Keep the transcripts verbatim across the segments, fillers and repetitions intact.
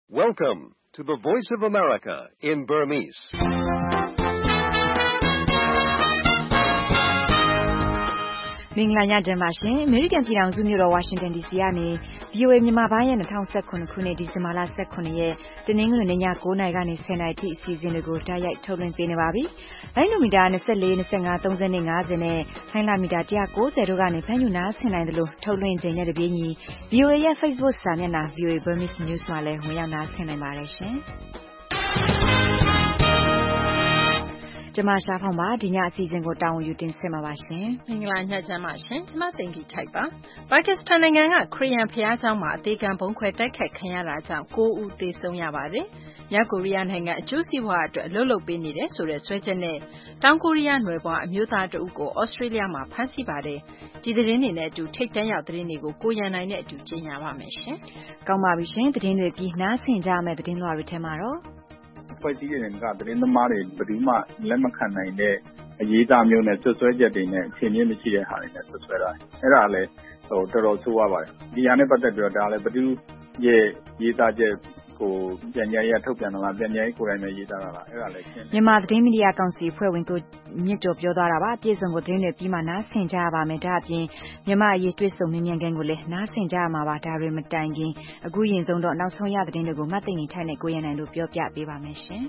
Welcome to the Voice of America in Burmese. ။မင်္ဂလာညချမ်းပါရှင်။ American ပြည်ထောင်စုမြို့တော် Washington ဒီ စီ ကနေ ဗွီအိုအေ မြန်မာပိုင်းရဲ့၂၀၁၇ခုနှစ်ဒီဇင်ဘာလ၁၇ရက်တနင်္ဂနွေနေ့ည၉နာရီကနေ၁၀နာရီထိအစီအစဉ်တွေကိုတိုက်ရိုက်ထုတ်လွှင့်ပေးနေပါပြီ။လိုင်းနိုမီတာ၂၄ ၂၅ ၃၂ ၅၀နဲ့လိုင်းလာမီတာ၁၉၀တို့ကနေဖမ်းယူနားဆင်နိုင်တယ်လို့ထုတ်လွှင့်ချိန်နဲ့တပြေးညီ ဗွီအိုအေရဲ့ Facebook စာမျက်နှာ ဗွီအိုအေ Burmese News မှာလည်းဝင်ရောက်နားဆင်နိုင်ပါတယ်ရှင်။ကျမရှားဖောင်ပါဒီညအစီအစဉ်ကိုတာဝန်ယူတင်ဆက်မှာပါရှင်။မင်္ဂလာညချမ်းပါရှင်။ကျမသိင်္ဂီထိုက်ပါ။ပါကစ္စတန်နိုင်ငံကခရစ်ယာန်ဘုရားကျောင်းမှာအသေးခံဘုံခွဲတိုက်ခိုက်ခံရတာကြောင့်၉ဦးသေဆုံးရပါတယ်။မြောက်ကိုရီးယားနိုင်ငံအကျိုးစီးပွားအတွက်အလုပ်လုပ်ပေးနေတယ်ဆိုတဲ့ဆွဲချက်နဲ့တောင်ကိုရီးယားနွယ်ဖွားအမျိုးသားတဦးကိုဩစတြေးလျမှာဖမ်းဆီးပါတယ်။ဒီသတင်းတွေနဲ့အတူထိပ်တန်းရောက်သတင်းတွေကိုကိုရန်နိုင်နဲ့အတူကြီးညာပါမယ်ရှင်။ကောင်းပါပြီရှင်။သတင်းတွေပြီးနားဆင်ကြမယ့်သတင်းလွှာတွေထဲမှာတော့ဖွဲ့စည်းတဲ့ကသတင်းသမားတွေဘယ်သူမှလက်မခံနိုင်တဲ့အရေးသားမျိုးနဲ့ဆွဆွဲချက်တွေနဲ့အခြေအနေမရှိတဲ့ဟာတွေနဲ့ဆွဆွဲတာအဲ့ဒါလည်းဟိုတော်တော်ဆိုးရပါတယ်ဒီဟာနဲ့ပတ်သက်ပြီးတော့ဒါလည်းဘယ်သူရဲ့ရေးသားချက်ကိုပြန်ကြားရထုတ်ပြန်လာပြန်ကြားကိုယ်တိုင်ပဲရေးသားတာလားအဲ့ဒါလည်းရှင်းမြန်မာသတင်းမီဒီယာကောင်စီအဖွဲ့ဝင်ကိုမြင့်ကျော်ပြောသွားတာပါအပြည့်စုံကိုသတင်းတွေပြီးမှနားဆင်ကြရပါမယ်ဒါအပြင်မြန်မာအရေးတွေ့ဆုံမြင်မြန်ကန်ကိုလည်းနားဆင်ကြရမှာပါဒါတွေမတိုင်ခင်အခုရင်ဆုံးတော့နောက်ဆုံးရသတင်းတွေကိုမှတ်သိနေထိုင်နေကိုရန်နိုင်တို့ပြောပြပေးပါမယ်ရှင်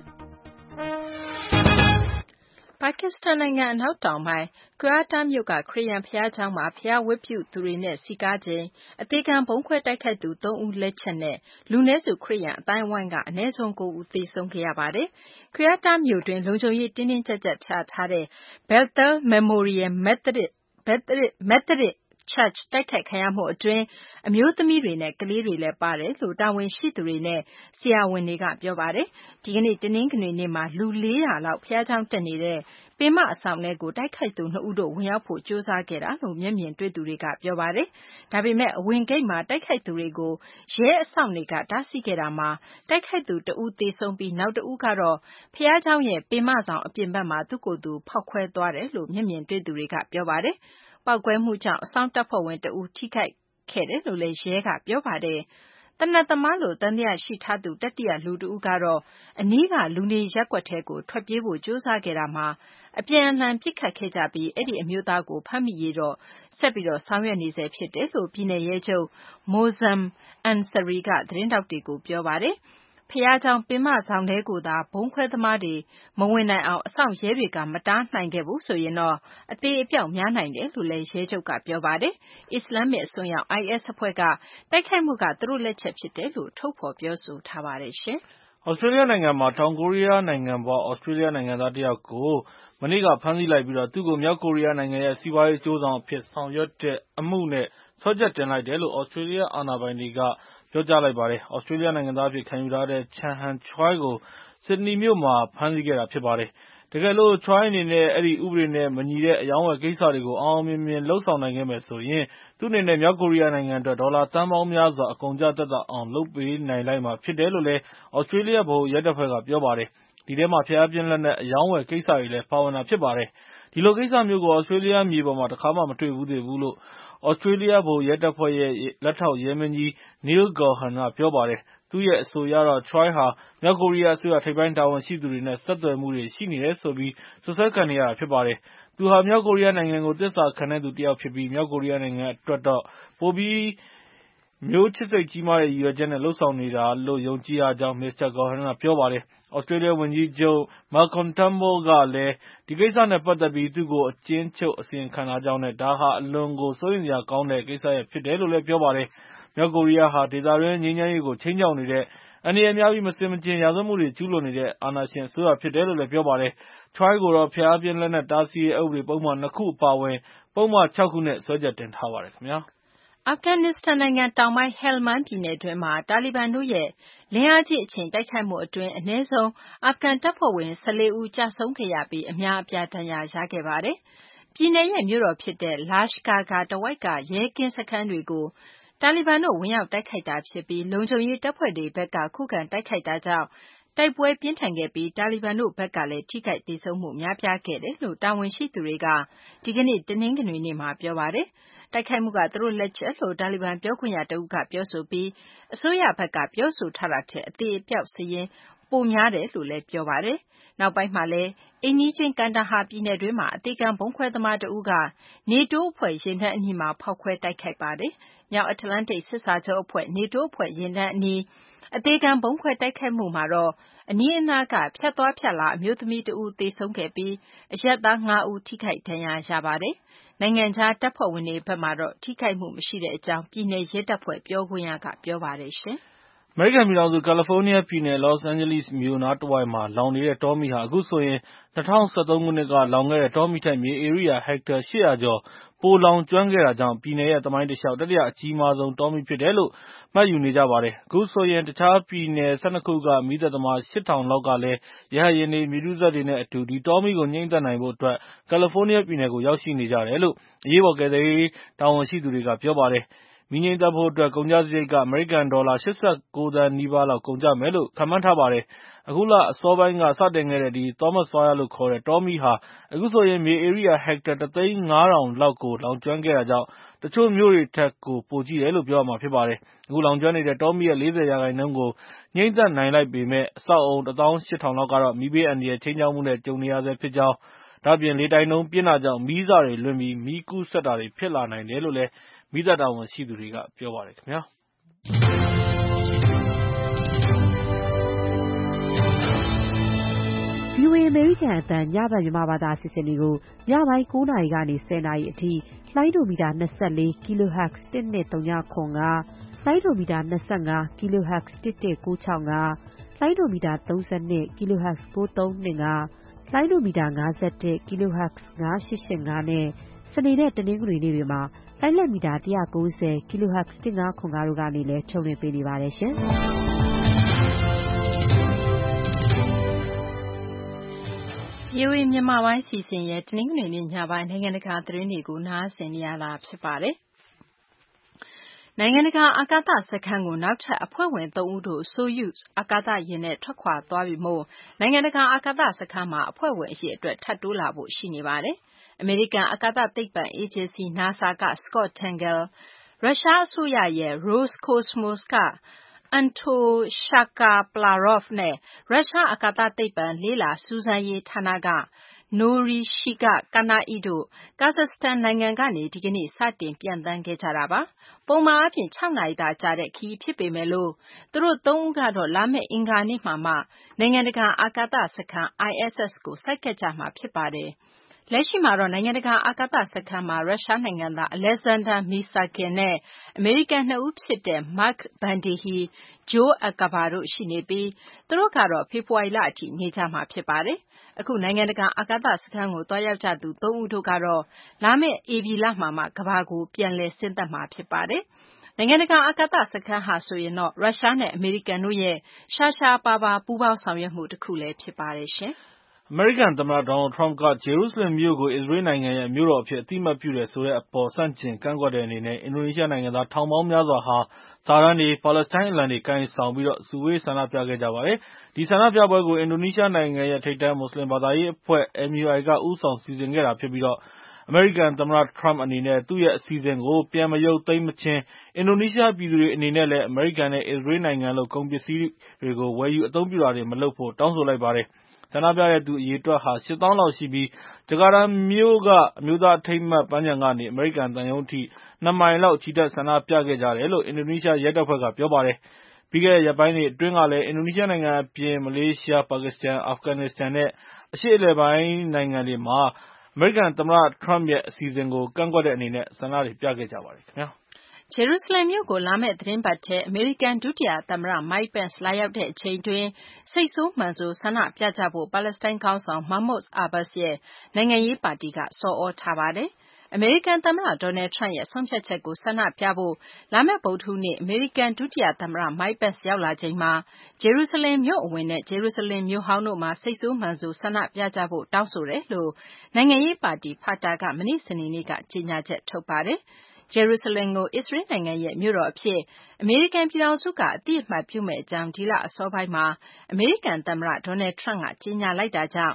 ပါကစ္စတန်နိုင်ငံအနောက်တောင်ပိုင်းကွာတာမြို့ကခရစ်ယာန်ဘုရားကျောင်းမှာဘုရားဝတ်ပြုသူတွေနဲ့စီကားချိန်အသေးခံဗုံးခွဲတိုက်ခိုက်သူ၃ဦးလက်ချက်နဲ့လူနည်းစုခရစ်ယာန်အတိုင်းဝိုင်းကအနည်းဆုံး၉ဦးသေဆုံးခဲ့ရပါတယ်။ကွာတာမြို့တွင်လုံခြုံရေးတင်းတင်းကြပ်ကြပ်ချထားတဲ့ Bethel Memorial Methodist Methodist Church တိုက်ခိုက်ခံရမှုအတွင်းအမျိုးသမီးတွေနဲ့ကလေးတွေလည်းပါတယ်လို့တာဝန်ရှိသူတွေနဲ့ဆရာဝန်တွေကပြောပါတယ်။ဒီကနေ့တနင်္ဂနွေနေ့မှာလူ၄ရာလောက်ဘုရားကျောင်းတက်နေတဲ့ပင်မအဆောင်ထဲကိုတိုက်ခိုက်သူနှစ်ဦးတို့ဝင်ရောက်ဖို့ကြိုးစားခဲ့တာလို့မျက်မြင်တွေ့သူတွေကပြောပါတယ်။ဒါပေမဲ့အဝင်ဂိတ်မှာတိုက်ခိုက်သူတွေကိုရဲအစောင့်တွေကတားဆီးခဲ့တာမှာတိုက်ခိုက်သူတဦးသေဆုံးပြီးနောက်တဦးကတော့ဘုရားကျောင်းရဲ့ပင်မဆောင်အပြင်ဘက်မှာသူ့ကိုယ်သူဖောက်ခွဲသွားတယ်လို့မျက်မြင်တွေ့သူတွေကပြောပါတယ်။ပောက်ကွဲမှုကြောင့်အဆောင်တပ်ဖွဲ့ဝင်တဦးထိခိုက်ခဲ့တယ်လို့လည်းရဲကပြောပါတယ်။တနတ်သမားလို့တန်တရားရှိထားသူတတိယလူတဦးကတော့အနီးကလူနေရပ်ကွက်ထဲကိုထွက်ပြေးဖို့ကြိုးစားခဲ့တာမှာအပြန်အလှန်ပစ်ခတ်ခဲ့ကြပြီးအဲ့ဒီအမျိုးသားကိုဖမ်းမိရေးတော့ဆက်ပြီးတော့ဆောင်ရွက်နေစေဖြစ်တယ်လို့ပြည်နယ်ရဲချုပ် Moazzam Ansari ကသတင်းတောက်တွေကိုပြောပါတယ်။ဖျားเจ้าပင်မဆောင်ထဲကိုသာဘုံခွဲသမားတွေမဝင်နိုင်အောင်အဆောင်ရဲတွေကမတားနိုင်ခဲ့ဘူးဆိုရင်တော့အသေးအပြောက်များနိုင်တယ်လို့လည်းရဲချုပ်ကပြောပါတယ်။အစ္စလာမစ်အစွန်းရောက် I S အဖွဲ့ကတိုက်ခိုက်မှုကသူတို့လက်ချက်ဖြစ်တယ်လို့ထုတ်ဖော်ပြောဆိုထားပါတယ်ရှင်။ဩစတြေးလျနိုင်ငံမှာတောင်ကိုရီးယားနိုင်ငံပေါ်ဩစတြေးလျနိုင်ငံသားတယောက်ကိုမနေ့ကဖမ်းဆီးလိုက်ပြီးတော့သူ့ကိုမြောက်ကိုရီးယားနိုင်ငံရဲ့စီးပွားရေးအကျိုးဆောင်အဖြစ်ဆောင်ရွက်တဲ့အမှုနဲ့ဆွဲချက်တင်လိုက်တယ်လို့ဩစတြေးလျအာဏာပိုင်တွေကပြောကြားလိုက်ပါတယ်။ဩစတြေးလျနိုင်ငံသားအဖြစ်ခံယူထားတဲ့ Chan Han Choi ကိုဆစ်ဒနီမြို့မှာဖမ်းဆီးခဲ့တာဖြစ်ပါတယ်။တကယ်လို့ Choi အနေနဲ့အဲဒီဥပဒေနဲ့မညီတဲ့အယောင်းဝယ်ကိစ္စတွေကိုအောင်အောင်မြင်မြင်လုပ်ဆောင်နိုင်ခဲ့မယ်ဆိုရင်သူ့အနေနဲ့မြောက်ကိုရီးယားနိုင်ငံအတွက်ဒေါ်လာသန်းပေါင်းများစွာအကုန်ကျသက်သာအောင်လုပ်ပေးနိုင်လိုက်မှာဖြစ်တယ်လို့လည်းဩစတြေးလျဗဟိုရဲတပ်ဖွဲ့ကပြောပါတယ်။ဒီထဲမှာဖျားပြင်းလက်နက်အယောင်းဝယ်ကိစ္စတွေလည်းပါဝင်တာဖြစ်ပါတယ်။ဒီလိုကိစ္စမျိုးကိုဩစတြေးလျမြေပေါ်မှာတခါမှမတွေ့ဘူးသေးဘူးလို့ဩစတြေးလျဗဟိုရဲတပ်ဖွဲ့ရဲ့လက်ထောက်ရဲမင်းကြီး Neil Gohan ကပြောပါတယ်။သူ့ရဲ့အဆိုအရတော့ Choi ဟာမြောက်ကိုရီးယားအစိုးရထိပ်ပိုင်းတာဝန်ရှိသူတွေနဲ့ဆက်သွယ်မှုတွေရှိနေတယ်ဆိုပြီးစွပ်စွဲခံနေရတာဖြစ်ပါတယ်။သူဟာမြောက်ကိုရီးယားနိုင်ငံကိုသစ္စာခံတဲ့သူတယောက်ဖြစ်ပြီးမြောက်ကိုရီးယားနိုင်ငံအတွက်တော့ပိုပြီးမျိုးချစ်စိတ်ကြီးမားတဲ့ရည်ရွယ်ချက်နဲ့လှုပ်ဆောင်နေတာလို့ယုံကြည်ရကြောင်း မစ္စတာ Gohan ကပြောပါတယ်။ဩစတြေးလျဝန်ကြီးချုပ် Malcolm Turnbull ကလည်းဒီကိစ္စနဲ့ပတ်သက်ပြီးသူ့ကိုအကျဉ်းချုပ်အစီရင်ခံထားကြောင်းနဲ့ဒါဟာအလွန်ကိုစိုးရိမ်စရာကောင်းတဲ့ကိစ္စရပ်ဖြစ်တယ်လို့လည်းပြောပါတယ်။မြောက်ကိုရီးယားဟာဒေသတွင်းငြိမ်းချမ်းရေးကိုခြိမ်းခြောက်နေတဲ့အန္တရာယ်များပြီးမဆင်မခြင်ရာဇဝတ်မှုတွေကျူးလွန်နေတဲ့အာဏာရှင်အစိုးရဖြစ်တယ်လို့လည်းပြောပါတယ်။ Choi ကိုတော့ဖျားပြင်းလက်နက်တားဆီးရေးဥပဒေပုဒ်မနှစ်ခုအပါအဝင်ပုဒ်မ၆ခုနဲ့စွဲချက်တင်ထားပါတယ်ခင်ဗျာ။အာဖဂန်နစ္စတန်နိုင်ငံတောင်ပိုင်း Helmand ပြည်နယ်တွင်းမှာတာလီဘန်တို့ရဲ့လင်းအားကြီးအချိန်တိုက်ခိုက်မှုအတွင်းအနည်းဆုံးအာဖဂန်တပ်ဖွဲ့ဝင်၁၄ဦးကျဆုံးခဲ့ရပြီးအများအပြားဒဏ်ရာရခဲ့ပါတယ်။ပြည်နယ်ရဲ့မြို့တော်ဖြစ်တဲ့ Lashkargah တဝိုက်ကရဲကင်းစခန်းတွေကိုတာလီဘန်တို့ဝင်ရောက်တိုက်ခိုက်တာဖြစ်ပြီးလုံခြုံရေးတပ်ဖွဲ့တွေဘက်ကခုခံတိုက်ခိုက်တာကြောင့်တိုက်ပွဲပြင်းထန်ခဲ့ပြီးတာလီဘန်တို့ဘက်ကလည်းထိခိုက်သေဆုံးမှုများပြားခဲ့တယ်လို့တာဝန်ရှိသူတွေကဒီကနေ့တနင်္ဂနွေနေ့မှာပြောပါတယ်။တိုက်ခိုက်မှုကသူတို့လက်ချက်လို့တာလီဘန်ပြောခွင့်ရတဦးကပြောဆိုပြီးအစိုးရဘက်ကပြောဆိုထားတာထက်အသေးအပြောက်စရင်ပိုများတယ်လို့လည်းပြောပါတယ်။နောက်ပိုင်းမှာလည်းအိမ်နီးချင်းကန်ဒါဟာပြည်နယ်တွင်းမှာအသေးကံဘုံခွဲသမားတဦးကနေတိုးအဖွဲ့ရင်တန်းအနီးမှာဖောက်ခွဲတိုက်ခိုက်ပါတယ်။မြောက်အတ္တလန္တိတ်စစ်စာချုပ်အဖွဲ့နေတိုးအဖွဲ့ရင်တန်းအနီးအသေးကံဘုံခွဲတိုက်ခိုက်မှုမှာတော့အနီးအနားကဖြတ်သွားဖြတ်လာအမျိုးသမီးတဦးသေဆုံးခဲ့ပြီးအရက်သား၅ဦးထိခိုက်ဒဏ်ရာရပါတယ်။နိုင်ငံခြားတပ်ဖွဲ့ဝင်တွေဘက်မှာတော့ထိခိုက်မှုမရှိတဲ့အကြောင်းပြည်내ရဲတပ်ဖွဲ့ပြောခွင့်ရကပြောပါတယ်ရှင်။အမေရိကန်ပြည်ထောင်စုကယ်လီဖိုးနီးယားပြည်နယ်လော့စ်အိန်ဂျလိစ်မြို့နားတဝိုက်မှာလောင်နေတဲ့တောမီးဟာအခုဆိုရင်၂၀၁၃ခုနှစ်ကလောင်ခဲ့တဲ့တောမီးထက်မြေဧရိယာဟက်တာ၈၀၀ကျော်ပိုလောင်ကျွမ်းခဲ့တာကြောင့်ပြည်နယ်ရဲ့သမိုင်းတလျှောက်တတိယအကြီးမားဆုံးတောမီးဖြစ်တယ်လို့မှတ်ယူနေကြပါတယ်။အခုဆိုရင်တခြားပြည်နယ်၁၂ခုကမီးသတ်သမားရှစ်ထောင်လောက်ကလည်းရဟတ်ယာဉ်တွေ၊မြေတူးစက်တွေနဲ့အတူဒီတောမီးကိုငြှိမ်းသတ်နိုင်ဖို့အတွက်ကယ်လီဖိုးနီးယားပြည်နယ်ကိုရောက်ရှိနေကြတယ်လို့အရေးပေါ်ကယ်ဆယ်ရေးတာဝန်ရှိသူတွေကပြောပါတယ်။မီးငြှိမ်းသတ်ဖို့အတွက်ကုန်ကျစရိတ်ကအမေရိကန်ဒေါ်လာ၈၉သန်းနီးပါးလောက်ကုန်ကျမယ်လို့ခန့်မှန်းထားပါတယ်။အခုလအစောပိုင်းကစတင်ခဲ့တဲ့ဒီ Thomas Fire လို့ခေါ်တဲ့တောမီးဟာအခုဆိုရင်မြေဧရိယာဟက်တာတသိန်းငါးထောင်လောက်ကိုလောင်ကျွမ်းခဲ့တာကြောင့်တချို့မြို့တွေထက်ကိုပိုကြီးတယ်လို့ပြောရမှာဖြစ်ပါတယ်။အခုလောင်ကျွမ်းနေတဲ့တောမီးရဲ့လေးဆယ်ရာခိုင်နှုန်းကိုငြှိမ်းသတ်နိုင်လိုက်ပေမယ့်အဆောက်အအုံတသောင်းရှစ်ထောင်လောက်ကတော့မီးဘေးအန္တရာယ်ခြိမ်းခြောက်မှုနဲ့ကြုံနေရဆဲဖြစ်ကြောင်းဒါ့အပြင်လေတိုက်နှုန်းပြင်းတာကြောင့်မီးစတွေလွင့်ပြီးမီးကူးစက်တာတွေဖြစ်လာနိုင်တယ်လို့လည်းမီးသတ်တာဝန်ရှိသူတွေကပြောပါတယ်ခင်ဗျာ။ဗွီအိုအေ အမေရိကန်အသံညဘက်မြန်မာဘာသာအစီအစဉ်တွေကိုညပိုင်း၉နာရီကနေ၁၀နာရီအထိလှိုင်းဒိုမီတာ၂၄ kHz တစ်၂၀၇၅ လှိုင်းဒိုမီတာ၂၅ kHz တစ်၁၉၆၅ လှိုင်းဒိုမီတာ၃၂ kHz ၉၃၂၅ လှိုင်းဒိုမီတာ၅၁ kHz ၅၈၈၅နဲ့စနေနဲ့တနင်္ဂနွေနေ့တွေမှာလှိုင်းလက်မီတာ၁၉၀ kHz တစ်၅၇၅တို့ကနေလည်းထုတ်လွှင့်ပေးနေပါတယ်ရှင်။ဗွီအိုအေမြန်မာပိုင်းစီစဉ်ရဲ့တနင်္ဂနွေနေ့ညပိုင်းနိုင်ငံတကာသတင်းတွေကိုနားဆင်နေရတာဖြစ်ပါတယ်။နိုင်ငံတကာအာကာသစခန်းကိုနောက်ထပ်အဖွဲ့ဝင်သုံးဦးတို့ Soyuz အာကာသယာဉ်နဲ့ထွက်ခွာသွားပြီမို့နိုင်ငံတကာအာကာသစခန်းမှာအဖွဲ့ဝင်အရေအတွက်ထပ်တိုးလာဖို့ရှိနေပါတယ်။အမေရိကန်အာကာသသိပ္ပံအေဂျင်စီ NASA က Scott Tangel ၊ရုရှားအစိုးရရဲ့ Roscosmos ကAnton Shakaplarov နဲ့ ရုရှားအာကာသသိပ္ပံလေ့လာစူးစမ်းရေးဌာနက Norishika Kanai တို့ကာဇက်စတန်နိုင်ငံကနေဒီကနေ့စတင်ပျံသန်းခဲ့ကြတာပါ။ပုံမှန်အားဖြင့်၆နာရီသာကြာတဲ့ခရီးဖြစ်ပေမယ့်လို့သူတို့သုံးဦးကတော့လာမယ့်အင်္ဂါနေ့မှာမှနိုင်ငံတကာအာကာသစခန်း I S S ကိုဆိုက်ကပ်ကြမှာဖြစ်ပါတယ်။လက်ရှိမှာတော့နိုင်ငံတကာအာကာသစခန်းမှာရုရှားနိုင်ငံသား Alexander Mirsakhin နဲ့အမေရိကန်နှစ်ဦးဖြစ်တဲ့ Mark Vandehey ၊Joe Acaba တို့ရှိနေပြီးသူတို့ကတော့ဖေဖော်ဝါရီလအထိနေကြမှာဖြစ်ပါတယ်။အခုနိုင်ငံတကာအာကာသစခန်းကိုသွားရောက်ကြသူသုံးဦးတို့ကတော့လာမယ့်ဧပြီလမှာမှကမ္ဘာကိုပြန်လည်ဆင်းသက်မှာဖြစ်ပါတယ်။နိုင်ငံတကာအာကာသစခန်းဟာဆိုရင်တော့ရုရှားနဲ့အမေရိကန်တို့ရဲ့ရှားရှားပါးပါးပူးပေါင်းဆောင်ရွက်မှုတခုလည်းဖြစ်ပါတယ်ရှင်။အမေရိကန်သမ္မတဒေါ်နယ်ထရမ့်ကဂျေရုဆလင်မြို့ကိုအစ္စရေးနိုင်ငံရဲ့မြို့တော်အဖြစ်အသိအမှတ်ပြုတယ်ဆိုတဲ့အပေါ်ဆန့်ကျင်ကန့်ကွက်တဲ့အနေနဲ့အင်ဒိုနီးရှားနိုင်ငံသားထောင်ပေါင်းများစွာဟာစာတန်းတွေ၊ပါလက်စတိုင်းအလံတွေကိုင်ဆောင်ပြီးစုဝေးဆန္ဒပြခဲ့ကြပါတယ်။ဒီဆန္ဒပြပွဲကိုအင်ဒိုနီးရှားနိုင်ငံရဲ့ထိပ်တန်းမွတ်စလင်ဘာသာရေးအဖွဲ့ M U I ကဦးဆောင်စီစဉ်ခဲ့တာဖြစ်ပြီးအမေရိကန်သမ္မတထရမ့်အနေနဲ့သူ့ရဲ့အစီအစဉ်ကိုပြန်မရုပ်သိမ်းမချင်းအင်ဒိုနီးရှားပြည်သူတွေအနေနဲ့လည်းအမေရိကန်နဲ့အစ္စရေးနိုင်ငံလုပ်ကုန်ပစ္စည်းတွေကိုဝယ်ယူအသုံးပြုတာတွေမလုပ်ဖို့တောင်းဆိုလိုက်ပါတယ်။ဆန္ဒပြတဲ့သူအရေအတွက်ဟာရှစ်သောင်းလောက်ရှိပြီးဂျကာတာမြို့ကအမျိုးသားအထိမ်းအမှတ်ပန်းခြံကနေအမေရိကန်သံရုံးအထိနှစ်မိုင်လောက်ချီတက်ဆန္ဒပြခဲ့ကြတယ်လို့အင်ဒိုနီးရှားရဲတပ်ဖွဲ့ကပြောပါတယ်။ပြီးခဲ့တဲ့ရက်ပိုင်းတွေအတွင်းကလည်းအင်ဒိုနီးရှားနိုင်ငံအပြင်မလေးရှား၊ပါကစ္စတန်၊အာဖဂန်နစ္စတန်နဲ့အရှေ့အလယ်ပိုင်းနိုင်ငံတွေမှာအမေရိကန်သမ္မတထရမ့်ရဲ့အစီအစဉ်ကိုကန့်ကွက်တဲ့အနေနဲ့ဆန္ဒတွေပြခဲ့ကြပါတယ်ခင်ဗျာ။ဂျေရုဆလင်မြို့ကိုလာမယ့်သီတင်းပတ်ထဲအမေရိကန်ဒုတိယသမ္မတ Mike Pence လာရောက်တဲ့အချိန်အတွင်းစိတ်ဆိုးမှန်ဆိုးဆန္ဒပြကြဖို့ပါလက်စတိုင်းခေါင်းဆောင် Mahmoud Abbas ရဲ့နိုင်ငံရေးပါတီကဆော်သြထားပါတယ်။အမေရိကန်သမ္မတဒေါ်နယ်ထရမ့်ရဲ့ဆုံးဖြတ်ချက်ကိုဆန္ဒပြဖို့လာမယ့်ဗုဒ္ဓဟူးနေ့အမေရိကန်ဒုတိယသမ္မတ Mike Pence ရောက်လာချိန်မှာဂျေရုဆလင်မြို့အဝင်နဲ့ဂျေရုဆလင်မြို့ဟောင်းတို့မှာစိတ်ဆိုးမှန်ဆိုးဆန္ဒပြကြဖို့တောင်းဆိုတယ်လို့နိုင်ငံရေးပါတီ Fatah ကမနေ့စနေနေ့ကကြေညာချက်ထုတ်ပါတယ်။ဂျေရုဆလင်ကိုအစ္စရေးနိုင်ငံရဲ့မြို့တော်အဖြစ်အမေရိကန်ပြည်ထောင်စုကအသိအမှတ်ပြုမယ့်အကြောင်းဒီလအစောပိုင်းမှာအမေရိကန်သမ္မတဒေါ်နယ်ထရမ့်ကကြေညာလိုက်တာကြောင့်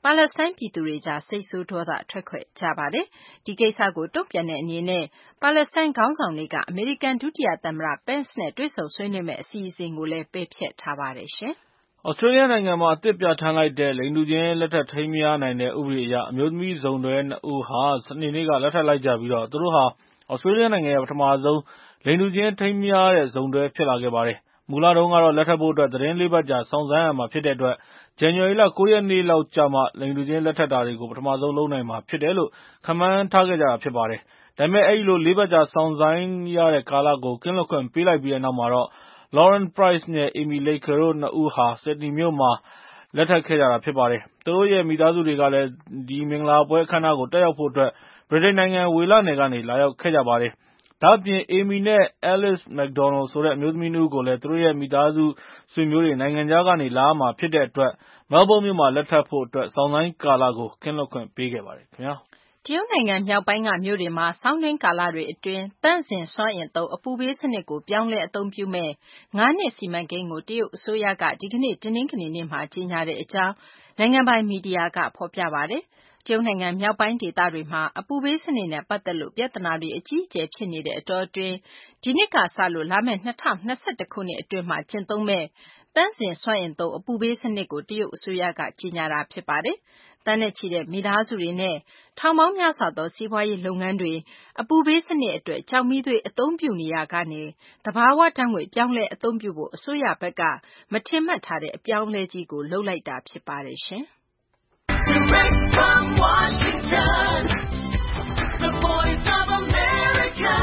ပါလက်စတိုင်းပြည်သူတွေကြားစိတ်ဆိုးဒေါသထွက်ခဲ့ကြပါတယ်။ဒီကိစ္စကိုတုံ့ပြန်တဲ့အနေနဲ့ပါလက်စတိုင်းခေါင်းဆောင်တွေကအမေရိကန်ဒုတိယသမ္မတ Pence နဲ့တွေ့ဆုံဆွေးနွေးမယ့်အစီအစဉ်ကိုလည်းပယ်ဖျက်ထားပါတယ်ရှင်။သြစတြေးလျနိုင်ငံမှာအသစ်ပြဌာန်းလိုက်တဲ့လိင်တူချင်းလက်ထပ်ထိမ်းမြားနိုင်တဲ့ဥပဒေအရအမျိုးသမီးစုံတွဲနှစ်ဦးဟာစနေနေ့ကလက်ထပ်လိုက်ကြပြီးတော့သူတို့ဟာသြစတြေးလျနိုင်ငံရဲ့ပထမဆုံးလိင်တူချင်းထိမ်းမြားတဲ့စုံတွဲဖြစ်လာခဲ့ပါတယ်။မူလတုန်းကတော့လက်ထပ်ဖို့အတွက်သတင်းလေးပတ်ကြာစောင့်ဆိုင်းရမှာဖြစ်တဲ့အတွက်ဇန်နဝါရီလကိုးရက်နေ့လောက်ကျမှလိင်တူချင်းလက်ထပ်တာတွေကိုပထမဆုံးလုပ်နိုင်မှာဖြစ်တယ်လို့ခန့်မှန်းထားခဲ့ကြတာဖြစ်ပါတယ်။ဒါပေမဲ့အဲဒီလိုလေးပတ်ကြာစောင့်ဆိုင်းရတဲ့ကာလကိုကင်းလွတ်ခွင့်ပေးလိုက်ပြီးတဲ့နောက်မှာတော့Lauren Price နဲ့ Amy Laker တို့နှစ်ဦးဟာ Sydney မြို့မှာလက်ထပ်ခဲ့ကြတာဖြစ်ပါတယ်။သူတို့ရဲ့မိသားစုတွေကလည်းဒီမင်္ဂလာပွဲအခမ်းအနားကိုတက်ရောက်ဖို့အတွက်ဗြိတိန်နိုင်ငံဝေလနယ်ကနေလာရောက်ခဲ့ကြပါတယ်။ဒါ့အပြင် Amy နဲ့ Alice McDonald ဆိုတဲ့အမျိုးသမီးနှစ်ဦးကိုလည်းသူတို့ရဲ့မိသားစုဆွေမျိုးတွေနိုင်ငံခြားကနေလာရမှာဖြစ်တဲ့အတွက် Melbourne မြို့မှာလက်ထပ်ဖို့အတွက်စောင့်ဆိုင်းကာလကိုကင်းလွတ်ခွင့်ပေးခဲ့ပါတယ်ခင်ဗျာ။တရုတ်နိုင်ငံမြောက်ပိုင်းကမြို့တွေမှာဆောင်းတွင်းကာလတွေအတွင်းသန့်စင်စွမ်းအင်သုံးအပူပေးစနစ်ကိုပြောင်းလဲအသုံးပြုမဲ့ငါးနှစ်စီမံကိန်းကိုတရုတ်အစိုးရကဒီကနေ့တနင်္ဂနွေနေ့မှာကြေညာတဲ့အကြောင်းနိုင်ငံပိုင်မီဒီယာကဖော်ပြပါတယ်။တရုတ်နိုင်ငံမြောက်ပိုင်းဒေသတွေမှာအပူပေးစနစ်နဲ့ပတ်သက်လို့ပြဿနာတွေအကြီးအကျယ်ဖြစ်နေတဲ့အတောအတွင်းဒီနှစ်ကစလို့လာမယ့်၂၀၂၁ခုနှစ်အတွင်းမှာကျင့်သုံးမဲ့သန့်စင်စွမ်းအင်သုံးအပူပေးစနစ်ကိုတရုတ်အစိုးရကကြေညာတာဖြစ်ပါတယ်။သန်းနဲ့ချီတဲ့မိသားစုတွေနဲ့ထောင်ပေါင်းများစွာသောစီးပွားရေးလုပ်ငန်းတွေအပူပေးစနစ်အတွက်ကျောက်မီးသွေးအသုံးပြုနေရကနေသဘာဝဓာတ်ငွေ့ပြောင်းလဲအသုံးပြုဖို့အစိုးရဘက်ကမထင်မှတ်ထားတဲ့အပြောင်းအလဲကြီးကိုလုပ်လိုက်တာဖြစ်ပါတယ်ရှင်။ Direct from Washington, the voice of America,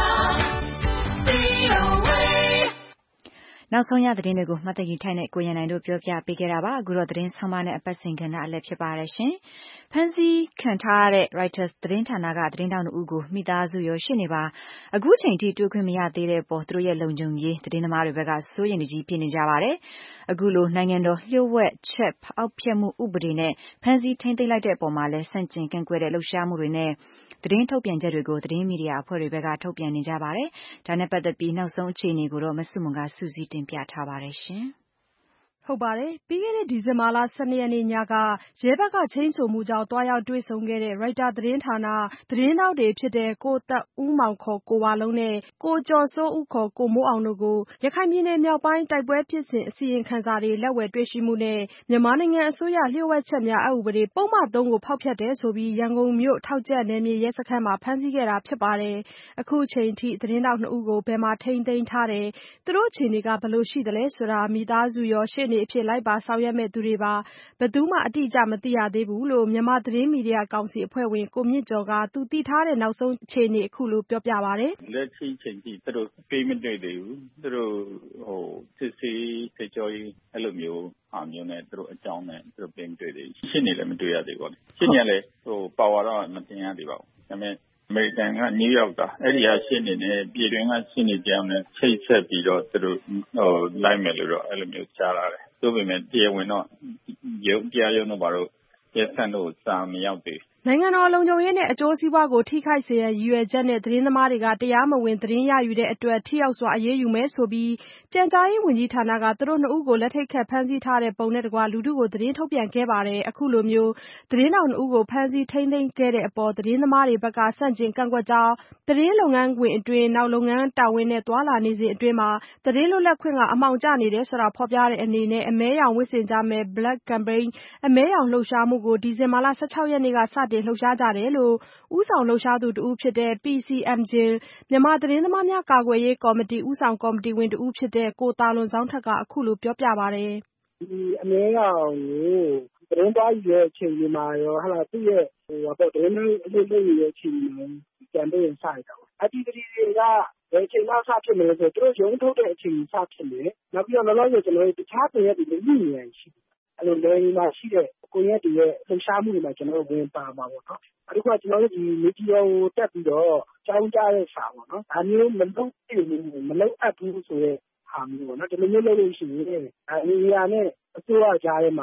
V O A နောက်ဆုံးရသတင်းတွေကိုမှတ်တရင်ထိုင်နဲ့ကိုရန်နိုင်တို့ပြောပြပေးခဲ့တာပါအခုတော့သတင်းဆောင်မနဲ့အပတ်စဉ်ကဏ္ဍအလည်းဖြစ်ပါတယ်ရှင်ဖန်စီခံထားရတဲ့ Reuters သတင်းဌာနကသတင်းတောက်နှစ်ဦးကိုမိသားစုရောရှေ့နေပါအခုချိန်ထိတွေ့ခွင့်မရသေးတဲ့ပေါ်သူတို့ရဲ့လုံခြုံရေးသတင်းသမားတွေဘက်ကစိုးရိမ်ကြီးဖြစ်နေကြပါတယ်အခုလိုနိုင်ငံတော်လျှို့ဝှက်ချက်အောက်ဖြတ်မှုဥပဒေနဲ့ဖန်စီထိန်းသိမ်းလိုက်တဲ့အပေါ်မှာလည်းဆန့်ကျင်ကန့်ကွက်တဲ့လှုပ်ရှားမှုတွေနဲ့သတင်းထုတ်ပြန်ချက်တွေကိုသတင်းမီဒီယာအဖွဲ့တွေဘက်ကထုတ်ပြန်နေကြပါတယ်ဒါနဲ့ပတ်သက်ပြီးနောက်ဆုံးအခြေအနေကိုတော့မဆုမွန်ကစူးစီးတင်ပြထားပါတယ်ရှင်ဟုတ်ပါတယ်ပြီးခဲ့တဲ့ဒီဇင်ဘာလ၁၂ရက်နေ့ညကရဲဘက်ကချိန်းဆိုမှုကြောင့်တွားရောက်တွေ့ဆုံခဲ့တဲ့ Reuters သတင်းဌာနသတင်းတောက်တွေဖြစ်တဲ့ကိုသက်ဦးမောင်ခေါ်ကိုဝလုံးနဲ့ကိုကျော်စိုးဦးခေါ်ကိုမိုးအောင်တို့ကိုရခိုင်ပြည်နယ်မြောက်ပိုင်းတိုက်ပွဲဖြစ်စဉ်အစီရင်ခံစာတွေလက်ဝယ်တွေ့ရှိမှုနဲ့မြန်မာနိုင်ငံအစိုးရလျှို့ဝှက်ချက်များအက်ဥပဒေပုဒ်မသုံးကိုဖောက်ဖျက်တယ်ဆိုပြီးရန်ကုန်မြို့ထောက်ကြက်နယ်မြေရဲစခန်းမှာဖမ်းဆီးခဲ့တာဖြစ်ပါတယ်အခုချိန်ထိသတင်းတောက်နှစ်ဦးကိုဘယ်မှာထိန်းသိမ်းထားတယ်သူတို့အခြေအနေကဘယ်လိုရှိသလဲဆိုတာမိသားစုရောရှေ့နေအဖြစ်လိုက်ပါဆောင်ရွက်မဲ့သူတွေပါဘယ်သူမှအတိအကျမသိရသေးဘူးလို့မြန်မာသတင်းမီဒီယာကောင်စီအဖွဲ့ဝင်ကိုမြင့်ကျော်ကသူသိထားတဲ့နောက်ဆုံးအခြေအနေအခုလိုပြောပြပါတယ်လက်ရှိချိန်ထိသူတို့ပေးမတွေ့သေးဘူးသူတို့ဟိုစစ်စေးစေကြောရေးအဲ့လိုမျိုးဟာမျိုးနဲ့သူတို့အကြောင်းနဲ့သူတို့ပေးမတွေ့သေးဘူးရှင်းနေလည်းမတွေ့ရသေးပါဘူးရှင်းနေလည်းဟိုပါဝါတော့မတင်ရသေးပါဘူးဒါပေမဲ့အမေရိကန်ကနယူးယောက်ကအဲ့ဒီဟာရှင်းနေတယ်ပြည်တွင်းကရှင်းနေကြအောင်နဲ့ချိတ်ဆက်ပြီးတော့သူတို့ဟိုလိုက်မယ်လို့တော့အဲ့လိုမျိုးကြားလာတယ်သို့ပေမဲ့တရားဝင်တော့ရုပ်တရားရုံးတော့ဘာလို့ရဲစံတို့စာမရောက်သေးနိုင်ငံတော်လုံခြုံရေးနဲ့အကျိုးစီးပွားကိုထိခိုက်စေရန်ရည်ရွယ်ချက်နဲ့သတင်းသမားတွေကတရားမဝင်သတင်းရယူတဲ့အတွက်ထိရောက်စွာအရေးယူမယ်ဆိုပြီးပြန်ကြားရေးဝန်ကြီးဌာနကသူတို့နှစ်ဦးကိုလက်ထိတ်ခတ်ဖမ်းဆီးထားတဲ့ပုံနဲ့တကွလူထုကိုသတင်းထုတ်ပြန်ခဲ့ပါတယ်အခုလိုမျိုးသတင်းတောက်နှစ်ဦးကိုဖမ်းဆီးထိန်းသိမ်းခဲ့တဲ့အပေါ်သတင်းသမားတွေဘက်ကဆန့်ကျင်ကန့်ကွက်ကြောင်းသတင်းလုပ်ငန်းခွင်အတွင်းနောက်လုပ်ငန်းတာဝန်နဲ့သွာလာနေစဉ်အတွင်းမှာသတင်းလွတ်လပ်ခွင့်ကအမှောင်ကျနေတယ်ဆိုတာဖော်ပြတဲ့အနေနဲ့အမဲရောင်ဝတ်ဆင်ကြမဲ့ Black Campaign အမဲရောင်လှုပ်ရှားမှုကိုဒီဇင်ဘာလ၁၆ရက်နေ့ကစတင်လှုပ်ရှားကြတယ်လို့ဦးဆောင်လှုပ်ရှားသူတဦးဖြစ်တဲ့ P C M J မြန်မာသတင်းသမားများကာကွယ်ရေးကော်မတီဦးဆောင်ကော်မတီဝင်တဦးဖြစ်တဲ့ကိုသာလွန်ဇောင်းထက်ကအခုလိုပြောပြပါတယ်ဒီအမဲရောင်ကိုသတင်းသွားယူတဲ့အချိန်ဒီမှာရောဟာလာသူ့ရဲ့ဟိုပေါ့သတင်းတွေအလုပ်လုပ်နေတဲ့အချိန်မှာကြံပေးရင်စရတာပေါ့အတီးတီတွေကဘယ်ချိန်မှစဖြစ်မလဲဆိုတော့သူတို့ရုံးထုတ်တဲ့အချိန်စဖြစ်နေနောက်ပြီးတော့လောလောဆယ်ကျွန်တော်တို့တခြားပြည်ရဲ့ဒီလူမျိုးတွေရှိအဲ့လိုလေမှာရှိတဲ့ကိုရက်တည်းရဲ့လှုပ်ရှားမှုတွေမှာကျွန်တော်တို့ဝင်ပါမှာပေါ့နော်အခုကကျွန်တော်တို့ဒီမီဒီယာကိုတက်ပြီးတော့ကြောင်းကြားတဲ့စာပေါ့နော်ဒါမျိုးမလုပ်ဘူးမလုပ်အပ်ဘူးဆိုရဲဟာမျိုးပေါ့နော်ဒီလိုမျိုးလုပ်လို့ရှိရင်အဲမီဒီယာနဲ့အစိုးရကြားထဲမှာ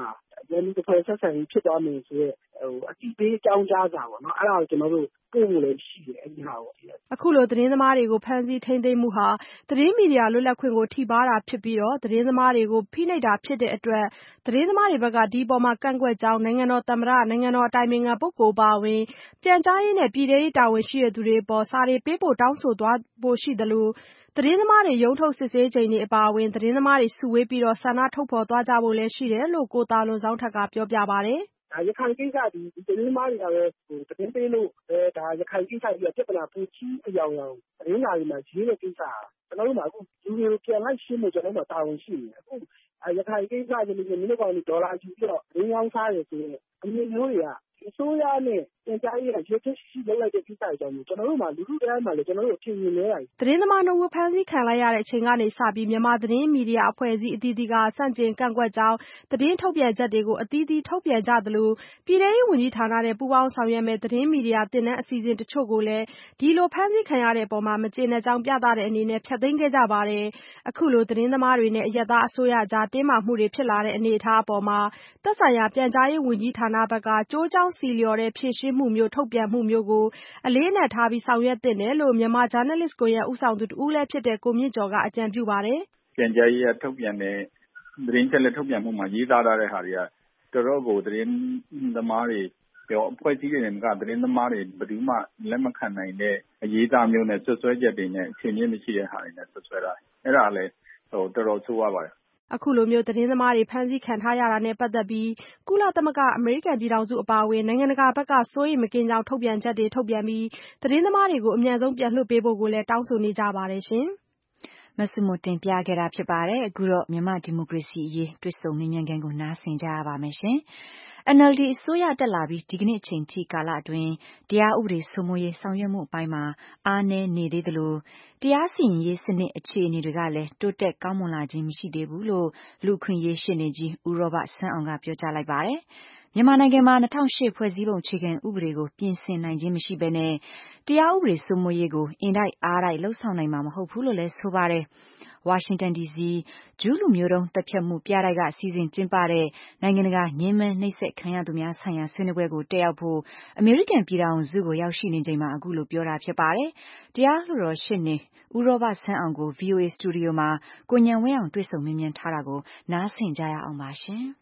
ရန်သူတစ်ဖွဲ့ဆက်ဆံရေးဖြစ်သွားမယ်ဆိုရဲဟိုအတိပေးကြောင်းကြားစာပေါ့နော်အဲ့ဒါကိုကျွန်တော်တို့ပို့ဖို့လည်းရှိတယ်အဲ့ဒီဟာကိုအခုလိုသတင်းသမားတွေကိုဖမ်းဆီးထိန်းသိမ်းမှုဟာသတင်းမီဒီယာလွတ်လပ်ခွင့်ကိုထိပါးတာဖြစ်ပြီးတော့သတင်းသမားတွေကိုဖိနှိပ်တာဖြစ်တဲ့အတွက်သတင်းသမားတွေဘက်ကဒီပေါ်မှာကန့်ကွက်ကြောင်းနိုင်ငံတော်သမ္မတနိုင်ငံတော်အတိုင်ပင်ခံပုဂ္ဂိုလ်ပါဝင်ပြန်ကြားရေးနဲ့ပြည်ထရေးတာဝန်ရှိတဲ့သူတွေပေါ်စာတွေပေးပို့တောင်းဆိုသွားဖို့ရှိတယ်လို့သတင်းသမားတွေရုံးထုတ်စစ်ဆေးချိန်တွေအပါအဝင်သတင်းသမားတွေစုဝေးပြီးတော့ဆန္ဒထုတ်ဖော်သွားကြဖို့လည်းရှိတယ်လို့ကိုတာလွန်စောင်းထက်ကပြောပြပါတယ်ရခိုင်ကိစ္စဒီသတင်းမားတွေကလည်းဟိုသတင်းပေးလို့အဲဒါရခိုင်ကိစ္စကြီးပြဿနာပူချီအယောင်ယောင်သတင်းစာတွေမှာရေးတဲ့ကိစ္စကျွန်တော်တို့မှာအခုလူတွေပြန်လိုက်ရှင်းလို့ကျွန်တော်တို့တာဝန်ရှိနေအခုရခိုင်ကိစ္စကြီးမျိုးမျိုးကောင်ဒေါ်လာယူပြီးတော့ရင်းရောင်းစားရဆိုရင်အမျိုးမျိုးတွေကအစိုးရနဲ့ပြန်ကြားရေးကရွေးချယ်ရှိလုပ်လိုက်တဲ့ကိစ္စအကြောင်းကိုကျွန်တော်တို့မှာလူထုတိုင်းမှာလည်းကျွန်တော်တို့အထင်မြင်နေတာသတင်းသမားနှုတ်ဖမ်းဆီးခံလိုက်ရတဲ့အချိန်ကနေစပြီးမြန်မာသတင်းမီဒီယာအဖွဲ့အစည်းအသီးသီးကစန့်ကျင်ကန့်ကွက်ကြောင်းသတင်းထုတ်ပြန်ချက်တွေကိုအသီးသီးထုတ်ပြန်ကြသလိုပြည်ထရေးဝန်ကြီးဌာနနဲ့ပူးပေါင်းဆောင်ရွက်မဲ့သတင်းမီဒီယာတင်တဲ့အစီအစဉ်တချို့ကိုလည်းဒီလိုဖမ်းဆီးခံရတဲ့အပေါ်မှာမကျေနပ်ကြောင်းပြသတဲ့အနေနဲ့ဖျက်သိမ်းခဲ့ကြပါတယ်အခုလိုသတင်းသမားတွေနဲ့အရက်သားအစိုးရကြားတင်းမာမှုတွေဖြစ်လာတဲ့အနေအထားအပေါ်မှာသက်ဆိုင်ရာပြန်ကြားရေးဝန်ကြီးဌာနဘက်ကကြိုးကြောင်းစီလျော်တဲ့ဖြည့်ရှင်းမှုမျိုးထုတ်ပြန်မှုမျိုးကိုအလေးအနက်ထားပြီးဆောင်ရွက်သင့်တယ်လို့မြန်မာဂျာနယ်လစ်ကွန်ရက်ဦးဆောင်သူတဦးလည်းဖြစ်တဲ့ကိုမြင့်ကျော်ကအကြံပြုပါတယ်ပြန်ကြားရေးကထုတ်ပြန်တဲ့သတင်းချက်လက်ထုတ်ပြန်မှုမှာရေးသားထားတဲ့ဟာတွေကတော်တော်ကိုသတင်းသမားတွေပြောအဖွဲ့အစည်းတွေနဲ့ကသတင်းသမားတွေဘယ်သူမှလက်မခံနိုင်တဲ့အရေးသားမျိုးနဲ့ဆွဆွဲချက်တွေနဲ့အချိန်ကြီးမရှိတဲ့ဟာတွေနဲ့ဆွဆွဲတာအဲ့ဒါလည်းဟိုတော်တော်ဆိုးရပါတယ်အခုလိုမျိုးသတင်းသမားတွေဖမ်းဆီးခံထားရတာနဲ့ပတ်သက်ပြီးကုလသမဂ္ဂအမေရိကန်ပြည်ထောင်စုအပါအဝင်နိုင်ငံတကာဘက်ကစိုးရိမ်မကင်းကြောင်းထုတ်ပြန်ချက်တွေထုတ်ပြန်ပြီးသတင်းသမားတွေကိုအမြန်ဆုံးပြန်လွှတ်ပေးဖို့ကိုလည်းတောင်းဆိုနေကြပါတယ်ရှင်မဆုမတင်ပြခဲ့တာဖြစ်ပါတယ်အခုတော့မြန်မာဒီမိုကရေစီအရေးတွေ့ဆုံမြင်မြန်ခန်းကိုနားဆင်ကြရပါမယ်ရှင် အန်အယ်လ်ဒီ အစိုးရတက်လာပြီးဒီကနေ့အချိန်ထိကာလအတွင်းတရားဥပဒေစိုးမိုးရေးဆောင်ရွက်မှုအပိုင်းမှာအားနည်းနေသေးသလိုတရားစီရင်ရေးစနစ်အခြေအနေတွေကလည်းတိုးတက်ကောင်းမွန်လာခြင်းမရှိသေးဘူးလို့လူ့အခွင့်အရေးရှေ့နေကြီးဦးရောဘတ်ဆန်းအောင်ကပြောကြားလိုက်ပါတယ်။မြန်မာနိုင်ငံမှာ၂၀၀၈ဖွဲ့စည်းပုံအခြေခံဥပဒေကိုပြင်ဆင်နိုင်ခြင်းမရှိဘဲနဲ့တရားဥပဒေစိုးမိုးရေးကိုအင်တိုက်အားတိုက်လှုပ်ဆောင်နိုင်မှာမဟုတ်ဘူးလို့လည်းဆိုပါတယ်။ဝါရှင်တန်ဒီစီဂျူးလူမျိုးတုံးတပ်ဖြတ်မှုပြတိုက်ကစီစဉ်ကျင်းပတဲ့နိုင်ငံတကာညှဉ်းပန်းနှိပ်စက်ခံရသူများဆိုင်ရာဆွေးနွေးပွဲကိုတက်ရောက်ဖို့အမေရိကန်ပြည်ထောင်စုကိုရောက်ရှိနေချိန်မှာအခုလိုပြောတာဖြစ်ပါတယ်။တရားလွှတ်တော်ရှေ့နေဦးရောဘတ်ဆန်းအောင်ကို ဗွီအိုအေစတူဒီယိုမှာကိုဉာဏ်ဝင်းအောင်တွေ့ဆုံမေးမြန်းထားတာကိုနားဆင်ကြရအောင်ပါရှင်။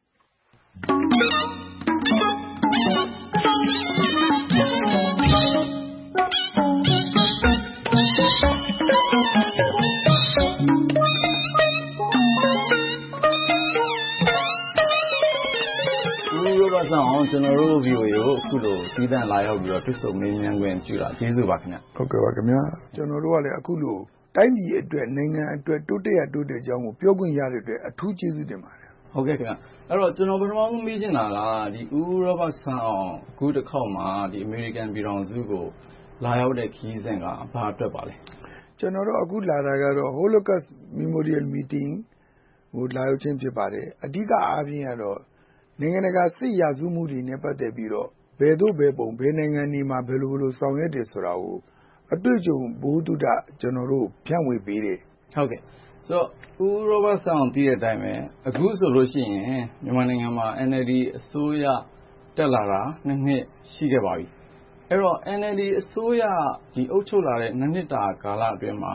ဆောင်ကျွန်တော်တို့ ဗီအိုအေ ကိုအခုလိုဒီတန်လာရောက်ပြီးတော့တွေ့ဆုံမေးမြန်းခွင့်ပြုတာကျေးဇူးပါခင်ဗျဟုတ်ကဲ့ပါခင်ဗျာကျွန်တော်တို့ကလည်းအခုလိုတိုင်းပြည်အတွက်နိုင်ငံအတွက်တိုးတက်ရတိုးတက်ကြောင်းကိုပြောခွင့်ရတဲ့အတွက်အထူးကျေးဇူးတင်ပါတယ်ဟုတ်ကဲ့ခင်ဗျအဲ့တော့ကျွန်တော်ပထမဆုံးမေးချင်တာကဒီဦးရောဘတ်ဆန်းအောင်အခုတစ်ခေါက်မှာဒီအမေရိကန်ပြည်ထောင်စုကိုလာရောက်တဲ့ခီးစဉ်ကဘာအတွက်ပါလဲကျွန်တော်တို့အခုလာတာကတော့ Holocaust Memorial Meeting ကိုလာရောက်ခြင်းဖြစ်ပါတယ်အဓိကအားဖြင့်ကတော့နိုင်ငံတကာစစ်ရာဇဝမှုတွေနဲ့ပတ်သက်ပြီးတော့ဘယ်သို့ဘယ်ပုံဘယ်နိုင်ငံတွေမှာဘယ်လိုဘယ်လိုဆောင်ရွက်တယ်ဆိုတာကိုအတွေ့အကြုံဘုဒ္ဓကျွန်တော်တို့ဖြန့်ဝေပေးတယ်ဟုတ်ကဲ့ဆိုတော့ဦးရောဘတ်ဆန်းအောင်တည်တဲ့အတိုင်းပဲအခုဆိုလို့ရှိရင်မြန်မာနိုင်ငံမှာ N L D အစိုးရတက်လာတာနှစ်နှစ်ရှိခဲ့ပါပြီအဲ့တော့ N L D အစိုးရဒီအုပ်ချုပ်လာတဲ့နှစ်နှစ်တာကာလအတွင်းမှာ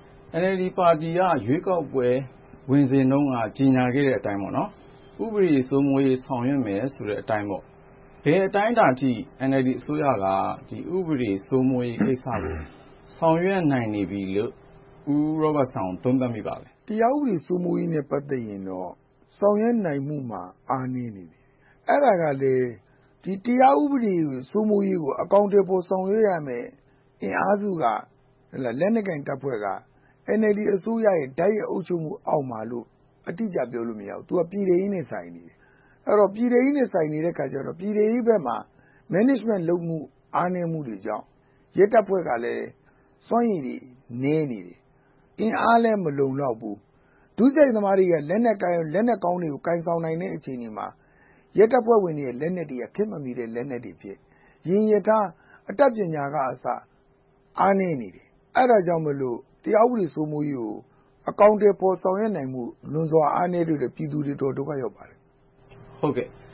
N L D ပါတီကရွေးကောက်ပွဲဝင်စဉ်တုန်းကကြီးညာခဲ့တဲ့အတိုင်းပေါ့နော်ဥပဒေစိုးမိုးရေးဆောင်ရွက်မယ်ဆိုတဲ့အတိုင်းပေါ့ဘယ်အတိုင်းတာထိ N L D အစိုးရကဒီဥပဒေစိုးမိုးရေးကိစ္စကိုဆောင်ရွက်နိုင်နေပြီလို့ဦးရောဘတ်ဆန်းသုံးသပ်မိပါလဲတရားဥပဒေစိုးမိုးရေးနဲ့ပတ်သက်ရင်တော့ဆောင်ရွက်နိုင်မှုမှာအားနည်းနေတယ်အဲ့ဒါကလေဒီတရားဥပဒေစိုးမိုးရေးကိုအကောင့်တွေပေါ်ဆောင်ရွက်ရမယ်အင်အားစုကလက်နက်ကင်တပ်ဖွဲ့က N L D အစိုးရရဲ့ဓာတ်ရိုက်အုပ်ချုပ်မှုအောက်မှာလို့အတိအကျပြောလို့မရဘူး။ तू ကပြည်ထောင်ရေးနဲ့ဆိုင်နေတယ်။အဲ့တော့ပြည်ထောင်ရေးနဲ့ဆိုင်နေတဲ့ခါကျတော့ပြည်ထောင်ရေးဘက်မှာ management လုပ်မှုအားနည်းမှုတွေကြောင့်ရဲတပ်ဖွဲ့ကလည်းစွမ်းရည်တွေနည်းနေတယ်။အင်အားလည်းမလုံလောက်ဘူး။ဒုစရိုက်သမားတွေကလက်နက်ကိုင်းလက်နက်ကောင်းတွေကိုကင်ဆောင်နိုင်တဲ့အချိန်တွေမှာရဲတပ်ဖွဲ့ဝင်တွေရဲ့လက်နက်တွေကခက်မမီတဲ့လက်နက်တွေဖြစ်ရင်ရထားအတတ်ပညာကအစအားနည်းနေတယ်။အဲ့ဒါကြောင့်မလို့တရားဥပဒေစိုးမိုးရေးကိုအကောင့်တွေပေါ်ဆောင်ရွက်နိုင်မှုလွန်စွာအားနည်းလို့ပြည်သူတွေတော်ဒုက္ခရောက်ပါတယ်ဟုတ်ကဲ့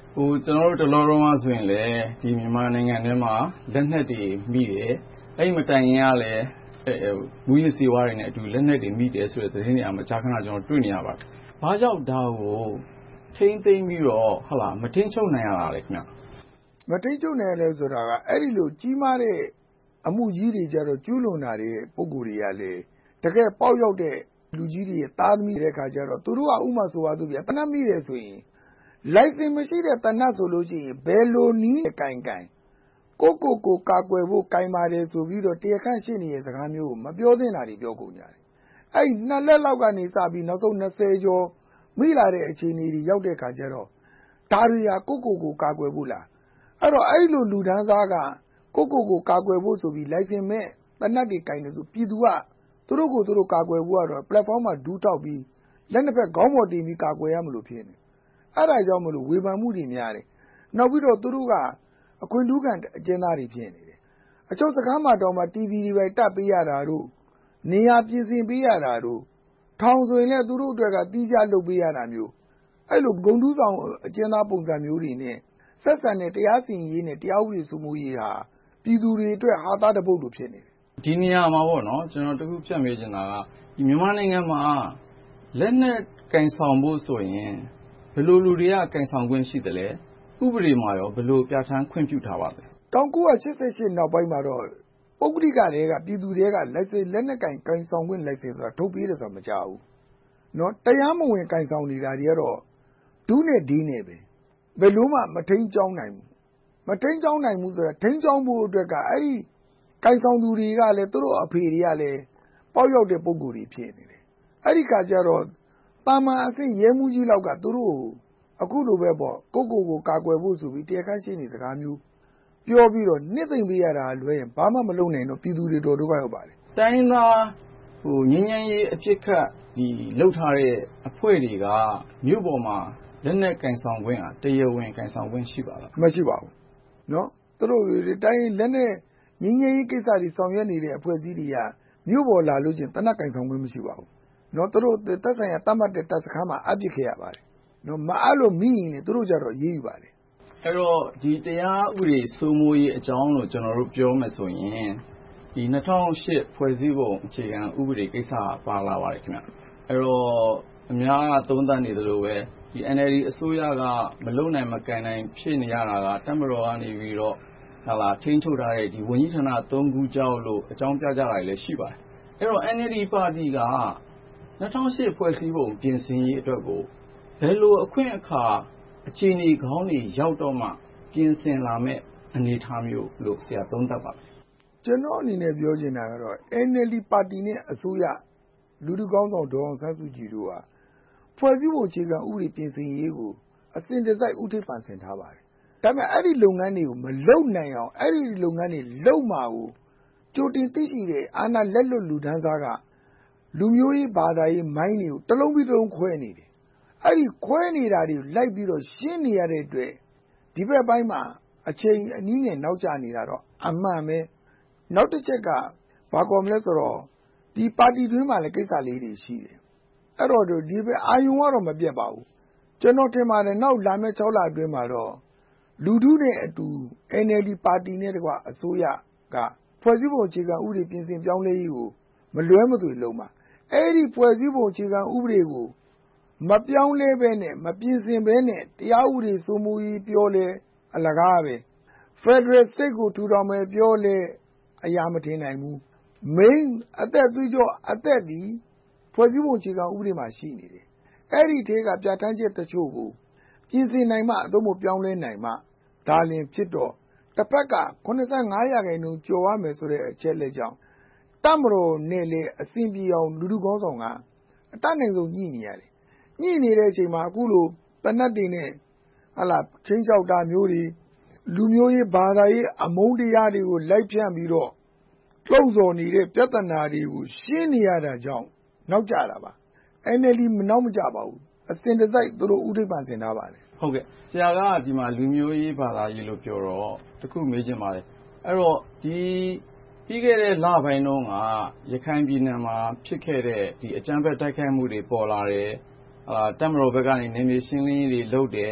ဟိုကျွန်တော်တို့တလောတော့ဆိုရင်လေဒီမြန်မာနိုင်ငံထဲမှာလက်နက်တွေမိတယ်အဲ့ဒီမတိုင်ရင်ကလည်းမူရစီဝါးတွေနဲ့အတူလက်နက်တွေမိတယ်ဆိုတဲ့သတင်းတွေအမှကြားခဏကျွန်တော်တွေ့နေရပါတယ်။ဘာကြောင့်ဒါကိုထိမ့်သိမ့်ပြီးတော့ဟလာမထိန်ချုပ်နိုင်ရတာလဲခင်ဗျ။မထိန်ချုပ်နိုင်လဲဆိုတာကအဲ့ဒီလိုကြီးမားတဲ့အမှုကြီးတွေကြတော့ကျူးလွန်တာတွေပုံကိုယ်တွေကလေတကယ်ပေါက်ရောက်တဲ့လူကြီးတွေရဲ့သားသမီးတဲ့ခါကျတော့သူတို့ကဥမာဆိုပါသူပြတနတ်မိတယ်ဆိုရင်လိုက်စင်မရှိတဲ့တနတ်ဆိုလို့ရှိရင်ဘယ်လိုနည်းကင်ကင်ကိုကိုကိုကာကွယ်ဖို့ကင်ပါတယ်ဆိုပြီးတော့တရားခန့်ရှင်းနေတဲ့စကားမျိုးကိုမပြောသင့်တာတွေပြောကုန်ကြတယ်။အဲ့နှစ်လက်လောက်ကနေစပြီးနောက်ဆုံးနှစ်ဆယ်ကျော်မိလာတဲ့အခြေအနေတွေရောက်တဲ့ခါကျတော့ဒါတွေဟာကိုကိုကိုကာကွယ်ဖို့လားအဲ့တော့အဲ့လိုလူဒန်းစားကကိုကိုကိုကာကွယ်ဖို့ဆိုပြီးလိုက်စင်မဲ့တနတ်တွေကင်တယ်ဆိုပြည်သူကသူတို့ကိုသူတို့ကာကွယ်ဖို့ကတော့ platform မှာဒူးထောက်ပြီးလက်နှစ်ဖက်ခေါင်းပေါ်တင်ပြီးကာကွယ်ရမလို့ဖြစ်နေအဲ့ဒါကြောင့်မလို့ဝေဖန်မှုတွေများတယ်နောက်ပြီးတော့သူတို့ကအခွင့်ထူးခံအကျဉ်းသားတွေဖြစ်နေတယ်အချို့စကားမှတော့မှ တီဗီ တွေပဲတက်ပေးရတာတို့နေရာပြင်ဆင်ပေးရတာတို့ထောင်ဆိုရင်လည်းသူတို့အတွက်ကတီးခြားလုပ်ပေးရတာမျိုးအဲ့လိုဂုံတူးဆောင်အကျဉ်းသားပုံစံမျိုးတွေနဲ့ဆက်ဆံတဲ့တရားစီရင်ရေးနဲ့တရားဥပဒေစိုးမိုးရေးဟာပြည်သူတွေအတွက်ဟာသားတပုတ်လိုဖြစ်နေတယ်ဒီနေရာမှာပေါ့နော်ကျွန်တော်တခုဖြတ်မေးချင်တာကဒီမြန်မာနိုင်ငံမှာလက်နက်ကင်ဆောင်ဖို့ဆိုရင်ဘယ်လိုလူတွေကကင်ဆောင်ခွင့်ရှိတယ်လဲဥပဒေမှာရောဘယ်လိုပြဋ္ဌာန်းခွင့်ပြုထားပါလဲ၁၉၈၈နောက်ပိုင်းမှာတော့ပုဂ္ဂလိကတွေကပြည်သူတွေကလက်စလက်နက်ကင်ကင်ဆောင်ခွင့်လိုက်စေဆိုတာထုတ်ပေးတယ်ဆိုတာမကြောက်ဘူးနော်တရားမဝင်ကင်ဆောင်နေတာတွေကတော့ဒူးနဲ့ဒီနဲ့ပဲဘယ်လို့မှမထိန်ကြောင်းနိုင်ဘူးမထိန်ကြောင်းနိုင်ဘူးဆိုတာထိန်ကြောင်းဖို့အတွက်ကအဲ့ဒီကင်ဆောင်သူတွေကလည်းသူတို့အဖေတွေကလည်းပေါက်ရောက်တဲ့ပုံကိုယ်တွေဖြစ်နေတယ်အဲ့ဒီခါကျတော့တာမန်အစစ်ရဲမှုကြီးလောက်ကသူတို့အခုလိုပဲပေါ့ကိုကိုကိုကာကွယ်ဖို့ဆိုပြီးတရားခန့်ရှင်းနေစကားမျိုးပြောပြီးတော့နှစ်သိမ့်ပေးရတာလွဲရင်ဘာမှမလုပ်နိုင်တော့ပြည်သူတွေတော်တော်ရောက်ပါတယ်တိုင်းသားဟိုငင်းငင်းရေးအဖြစ်ခတ်ဒီလှုပ်ထားတဲ့အဖွဲ့တွေကမြို့ပေါ်မှာလက်နက်ကင်ဆောင်ခွင့်အားတရားဝင်ကင်ဆောင်ခွင့်ရှိပါလားမရှိပါဘူးเนาะသူတို့တိုင်းလက်နက်ငင်းငင်းရေးကိစ္စတွေဆောင်ရွက်နေတဲ့အဖွဲ့အစည်းတွေကမြို့ပေါ်လာလို့ချင်းတနက်ကင်ဆောင်ခွင့်မရှိပါဘူးเนาะသူတို့တက်ဆိုင်ရာတတ်မှတ်တဲ့တပ်စခန်းမှာအပြစ်ခဲ့ရပါတယ်เนาะမအဲ့လိုမိရင်သူတို့ကြတော့ရေးယူပါတယ်အဲ့တော့ဒီတရားဥပဒေစိုးမိုးရေးအကြောင်းလို့ကျွန်တော်တို့ပြောမယ်ဆိုရင်ဒီ၂၀၀၈ဖွဲ့စည်းပုံအခြေခံဥပဒေကိစ္စပါလာပါတယ်ခင်ဗျအဲ့တော့အများကသုံးသပ်နေသလိုပဲဒီ N L D အစိုးရကမလုံနိုင်မကန်နိုင်ဖြစ်နေရတာကတပ်မတော်ကနေပြီးတော့ဟာလာထိန်းချုပ်ထားတဲ့ဒီဝန်ကြီးဌာနသုံးခုကြောင့်လို့အကြောင်းပြကြတာလည်းရှိပါတယ်အဲ့တော့ N L D ပါတီက၂၀၀၈ဖွဲ့စည်းပုံပြင်ဆင်ရေးအတွက်ကိုဘယ်လိုအခွင့်အခါအခြေအနေကောင်းတွေရောက်တော့မှပြင်ဆင်လာမဲ့အနေအထားမျိုးလို့ဆရာသုံးသပ်ပါမယ်ကျွန်တော်အနေနဲ့ပြောချင်တာကတော့ N L D ပါတီနဲ့အစိုးရလူထုကောင်းဆောင်ဒေါ်အောင်ဆန်းစုကြည်တို့ဟာဖွဲ့စည်းပုံအခြေခံဥပဒေပြင်ဆင်ရေးကိုအစဉ်တစိုက်ဥထိပ်ပန်ဆင်ထားပါတယ်ဒါပေမဲ့အဲ့ဒီလုပ်ငန်းတွေကိုမလုပ်နိုင်အောင်အဲ့ဒီလုပ်ငန်းတွေလုပ်မှာကိုကြိုတင်သိရှိတဲ့အာဏာလက်လွတ်လူဒန်းစားကလူမျိုးရေးဘာသာရေးမိုင်းတွေကိုတလုံးပြီးတလုံးခွဲနေတယ်အဲ့ဒီခွဲနေတာတွေကိုလိုက်ပြီးတော့ရှင်းနေရတဲ့အတွက်ဒီဘက်ပိုင်းမှာအချိန်အနည်းငယ်နောက်ကျနေတာတော့အမှန်ပဲနောက်တစ်ချက်ကဘာကောမလဲဆိုတော့ဒီပါတီတွင်းမှာလည်းကိစ္စလေးတွေရှိတယ်အဲ့တော့ဒီဘက်အာယုံကတော့မပြတ်ပါဘူးကျွန်တော်ထင်ပါတယ်နောက်လာမယ့်၆လအတွင်းမှာတော့လူထုနဲ့အတူ N L D ပါတီနဲ့တကွအစိုးရကဖွဲ့စည်းပုံအခြေခံဥပဒေပြင်ဆင်ပြောင်းလဲရေးကိုမလွဲမသွေလုံးပါအဲ့ဒီဖွဲ့စည်းပုံအခြေခံဥပဒေကိုမပြောင်းလဲဘဲနဲ့မပြင်ဆင်ဘဲနဲ့တရားဥပဒေစိုးမိုးရေးပြောလဲအလကားပဲ Federal State ကိုထူထောင်မယ်ပြောလဲအရာမထင်နိုင်ဘူး main အသက်သွေးကြောအသက်ဒီဖွဲ့စည်းပုံအခြေခံဥပဒေမှာရှိနေတယ်အဲ့ဒီထဲကပြဋ္ဌာန်းချက်တချို့ကိုပြင်ဆင်နိုင်မှအတော့မပြောင်းလဲနိုင်မှဒါလင်ဖြစ်တော့တစ်ဖက်ကခုနှစ်ဆယ့်ငါးရာခိုင်နှုန်းကျော်ရမယ်ဆိုတဲ့အချက်လက်ကြောင့်တပ်မတော်နဲ့လေအစဉ်ပြေအောင်လူထုကောင်းဆောင်ကအတတ်နိုင်ဆုံးညှိနေရတယ်ညှိနေတဲ့အချိန်မှာအခုလိုတနတ်တွေနဲ့ဟာလာချင်းချောက်တာမျိုးတွေလူမျိုးရေးဘာသာရေးအမုန်းတရားတွေကိုလိုက်ဖြန့်ပြီးတော့လှုံ့ဆော်နေတဲ့ပြဿနာတွေကိုရှင်းနေရတာကြောင့်နောက်ကျတာပါ N L D မနောက်မကျပါဘူးအစဉ်တစိုက်သူတို့ဥဒိပ္ပန်ဆင်ထားပါတယ်ဟုတ်ကဲ့ဆရာကဒီမှာလူမျိုးရေးဘာသာရေးလို့ပြောတော့တခုမေးချင်ပါတယ်အဲ့တော့ဒီပြီးခဲ့တဲ့လပိုင်းတုန်းကရခိုင်ပြည်နယ်မှာဖြစ်ခဲ့တဲ့ဒီအကြမ်းဖက်တိုက်ခိုက်မှုတွေပေါ်လာတယ်အာတပ်မတော်ဘက်ကနေနေမြေရှင်းလင်းရေးတွေလုပ်တယ်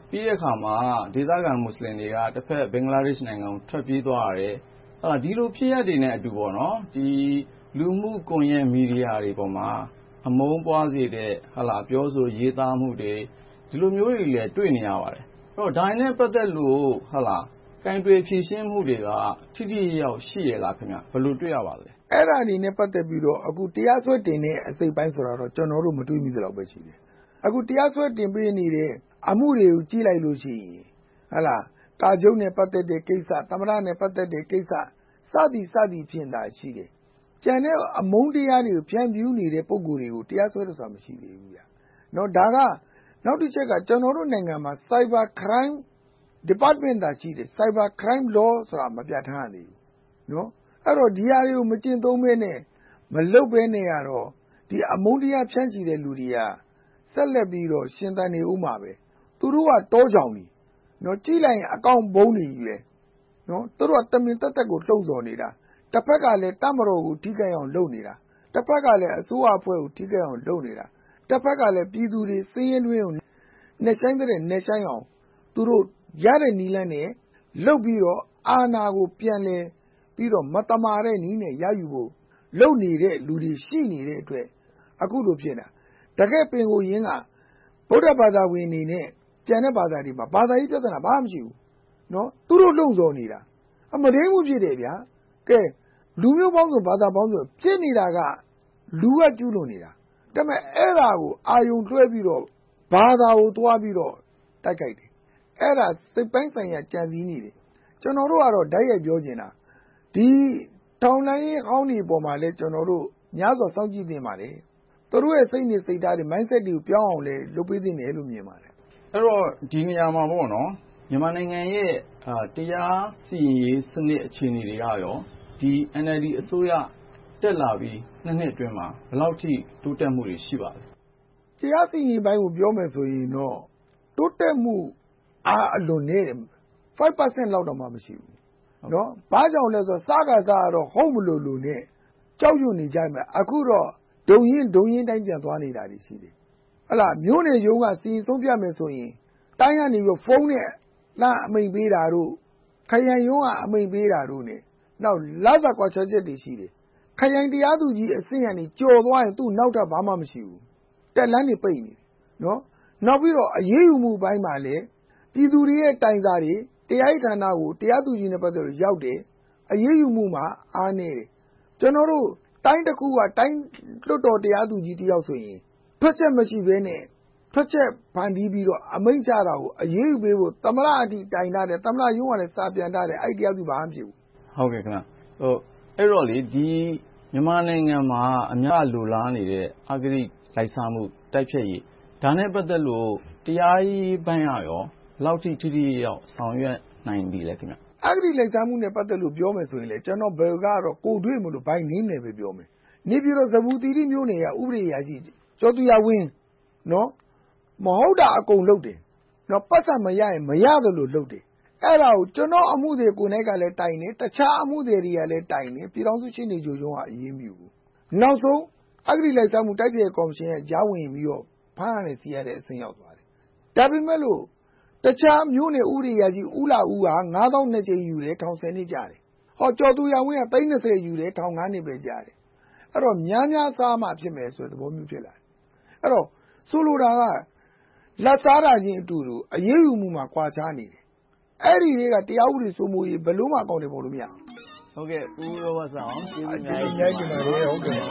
ပြီးတဲ့အခါမှာဒေသခံမွတ်စလင်တွေကတစ်ဖက်ဘင်္ဂလားဒေ့ရှ်နိုင်ငံကိုထွက်ပြေးသွားရတယ်ဟာဒီလိုဖြစ်ရတဲ့နဲ့အတူပေါ့နော်ဒီလူမှုကွန်ရက်မီဒီယာတွေပေါ်မှာအမုန်းပွားစေတဲ့ဟာလာပြောဆိုရေးသားမှုတွေဒီလိုမျိုးတွေလည်းတွေ့နေရပါတယ်အဲ့တော့ဒါနဲ့ပတ်သက်လို့ဟာလာကင်တွယ်ဖြည့်ရှင်းမှုတွေကထိထိရောက်ရှိရလားခင်ဗျဘယ်လိုတွေ့ရပါလဲအဲ့ဒါအနေနဲ့ပတ်သက်ပြီးတော့အခုတရားစွဲတင်တဲ့အစိပ်ပိုင်းဆိုတာတော့ကျွန်တော်တို့မတွေ့မိသလောက်ပဲရှိတယ်အခုတရားစွဲတင်ပေးနေတဲ့အမှုတွေကိုကြည့်လိုက်လို့ရှိရင်ဟာလာကာကျုံနဲ့ပတ်သက်တဲ့ကိစ္စသမရနဲ့ပတ်သက်တဲ့ကိစ္စစသည်စသည်ဖြင့်သာရှိတယ်ကျန်တဲ့အမုန်းတရားတွေကိုဖြန့်ဖြူးနေတဲ့ပုံကိုယ်တွေကိုတရားစွဲတယ်ဆိုတာမရှိသေးဘူးဗျာနော်ဒါကနောက်တစ်ချက်ကကျွန်တော်တို့နိုင်ငံမှာ Cyber Crime Department သာရှိတယ် Cyber Crime Law ဆိုတာမပြဋ္ဌာန်းရသေးဘူးနော်အဲ့တော့ဒီဟာတွေကိုမကျင့်သုံးဘဲနဲ့မလုပ်ဘဲနဲ့ကတော့ဒီအမုန်းတရားဖြန့်ချီတဲ့လူတွေကဆက်လက်ပြီးတော့ရှင်သန်နေဦးမှာပဲသူတို့ကတောကြောင်နေနော်ကြည့်လိုက်ရင်အကောင်ဘုံနေကြီးပဲနော်သူတို့ကတမင်တက်တက်ကိုလှုံ့ဆော်နေတာတစ်ဖက်ကလည်းတမတော်ကိုထိခိုက်အောင်လုပ်နေတာတစ်ဖက်ကလည်းအစိုးရအဖွဲ့ကိုထိခိုက်အောင်လုပ်နေတာတစ်ဖက်ကလည်းပြည်သူတွေစင်းရဲတွင်းကိုနှက်ဆိုင်တဲ့နှက်ဆိုင်အောင်သူတို့ရတဲ့နီလန်းနဲ့လုပ်ပြီးတော့အာဏာကိုပြန်လဲပြီးတော့မတမာတဲ့နီးနဲ့ရယူဖို့လုပ်နေတဲ့လူတွေရှိနေတဲ့အတွက်အခုလိုဖြစ်နေတာတကယ်ပင်ကိုရင်းကဗုဒ္ဓဘာသာဝင်နေနဲ့ကျန်တဲ့ဘာသာတွေမှာဘာသာရေးပြဿနာဘာမှမရှိဘူးနော်သူတို့လုံဆော်နေတာအမဒိမှုဖြစ်တယ်ဗျာကဲလူမျိုးပေါင်းစုံဘာသာပေါင်းစုံဖြစ်နေတာကလူကကျူးလွန်နေတာဒါပေမဲ့အဲ့ဒါကိုအာယုံတွဲပြီးတော့ဘာသာကိုသွားပြီးတော့တိုက်ခိုက်တယ်အဲ့ဒါစိတ်ပိုင်းဆိုင်ရာကြံစည်နေတယ်ကျွန်တော်တို့ကတော့ဓာတ်ရိုက်ပြောနေတာဒီထောင်လိုင်းရေးဟောင်းတွေပေါ်မှာလဲကျွန်တော်တို့များစွာစောင့်ကြည့်နေပါတယ်သူတို့ရဲ့စိတ်နေစိတ်ဓာတ်တွေ mindset တွေကိုပြောင်းအောင်လဲလုပ်ပေးသင့်တယ်လို့မြင်ပါတယ်အဲ့တော့ဒီနေရာမှာပေါ့နော်မြန်မာနိုင်ငံရဲ့တရားစီရင်ရေးစနစ်အခြေအနေတွေကရောဒီ N L D အစိုးရတက်လာပြီးနှစ်နှစ်အတွင်းမှာဘယ်လောက်ထိတိုးတက်မှုတွေရှိပါလဲတရားစီရင်ပိုင်းကိုပြောမယ်ဆိုရင်တော့တိုးတက်မှုအားအလွန်နေတယ် five percent လောက်တော့မှမရှိဘူးနော်ဘာကြောင့်လဲဆိုတော့စကားစားတော့ဟုတ်မလို့လို့နဲ့ကြောက်ရွံ့နေကြမယ်အခုတော့ဒုံရင်ဒုံရင်တိုင်းပြန်သွားနေတာတွေရှိတယ်ဟလာမျိုးနေရုံးကစီရင်ဆုံးပြမယ်ဆိုရင်တိုင်းကနေပြီးဖုန်းနဲ့လာအမိန်ပေးတာတို့ခရိုင်ရုံးကအမိန်ပေးတာတို့ ਨੇ နောက်လသကွာချက်ချက်တွေရှိတယ်ခရိုင်တရားသူကြီးအဆင့်ကနေကြော်သွားရင်သူ့နောက်ထပ်ဘာမှမရှိဘူးတက်လန်းနေပိတ်နေတယ်နော်နောက်ပြီးတော့အရေးယူမှုပိုင်းမှာလည်းပြည်သူတွေရဲ့တိုင်စာတွေတရားရေးဌာနကိုတရားသူကြီးနဲ့ပတ်သက်လို့ရောက်တယ်အရေးယူမှုမှာအားနေတယ်ကျွန်တော်တို့တိုင်းတစ်ခုကတိုင်းလွတ်တော်တရားသူကြီးတယောက်ဆိုရင်ထွက်ချက်မရှိဘဲနဲ့ထွက်ချက်ဖန်တီးပြီးတော့အမိန့်ချတာကိုအရေးယူပေးဖို့သမရအထိတိုင်ထားတယ်သမရရုံးကလည်းစာပြန်ထားတယ်အဲ့တရားသူဘာမှမဖြစ်ဘူးဟုတ်ကဲ့ခင်ဗျဟိုအဲ့တော့လေဒီမြန်မာနိုင်ငံမှာအများလူလားနေတဲ့အဂတိလိုက်စားမှုတိုက်ဖြတ်ရေးဒါနဲ့ပတ်သက်လို့တရားရေးပိုင်းရရောလောက်ထိထိထိရောက်ဆောင်ရွက်နိုင်ပြီလဲခင်ဗျအဂတိလိုက်စားမှုနဲ့ပတ်သက်လို့ပြောမယ်ဆိုရင်လေကျွန်တော်ဘယ်ကတော့ကိုတွေ့မလို့ဘိုင်းနင်းနေပဲပြောမယ်နေပြီးတော့သဘူတီတိမျိုးနေရဥပဒေရာကြီးကျော်သူရဝင်းနော်မဟုတ်တာအကုန်လုပ်တယ်နော်ပတ်စံမရရင်မရတယ်လို့လုပ်တယ်အဲ့ဒါကိုကျွန်တော်အမှုတွေကိုယ်နဲ့ကလည်းတိုင်နေတခြားအမှုတွေကလည်းတိုင်နေပြည်တော်စုရှင်းနေကြုံရုံကအရေးမြူဘူးနောက်ဆုံးအဂတိလိုက်စားမှုတိုက်ဖျက်ကော်မရှင်ရဲ့ကြားဝင်ပြီးတော့ဖမ်းရတဲ့စီရတဲ့အဆင့်ရောက်သွားတယ်ဒါပေမဲ့လို့တခြားမျိုးနဲ့ဥပဒေရာကြီးဥလာဦးကငါးသောင်းနှစ်ကြိမ်ယူတယ်ထောင်ဆယ်နှစ်ကြာတယ်ဟောကျော်သူရဝင်းကသိန်း၂၀ယူတယ်ထောင်ငါးနှစ်ပဲကြာတယ်အဲ့တော့များများစားမှဖြစ်မယ်ဆိုတဲ့သဘောမျိုးဖြစ်လာတယ်အဲ့တော့ဆိုလိုတာကလက်စားတာချင်းအတူတူအရေးယူမှုမှာကွာခြားနေတယ်အဲ့ဒီတွေကတရားဥပဒေစိုးမိုးရေးဘယ်လို့မှအကောင့်တွေပေါ်လို့မရဘူးဟုတ်ကဲ့ဦးရောဘဆောင်ကျေးဇူးများကြီးများကြီးပါတယ်ဟုတ်ကဲ့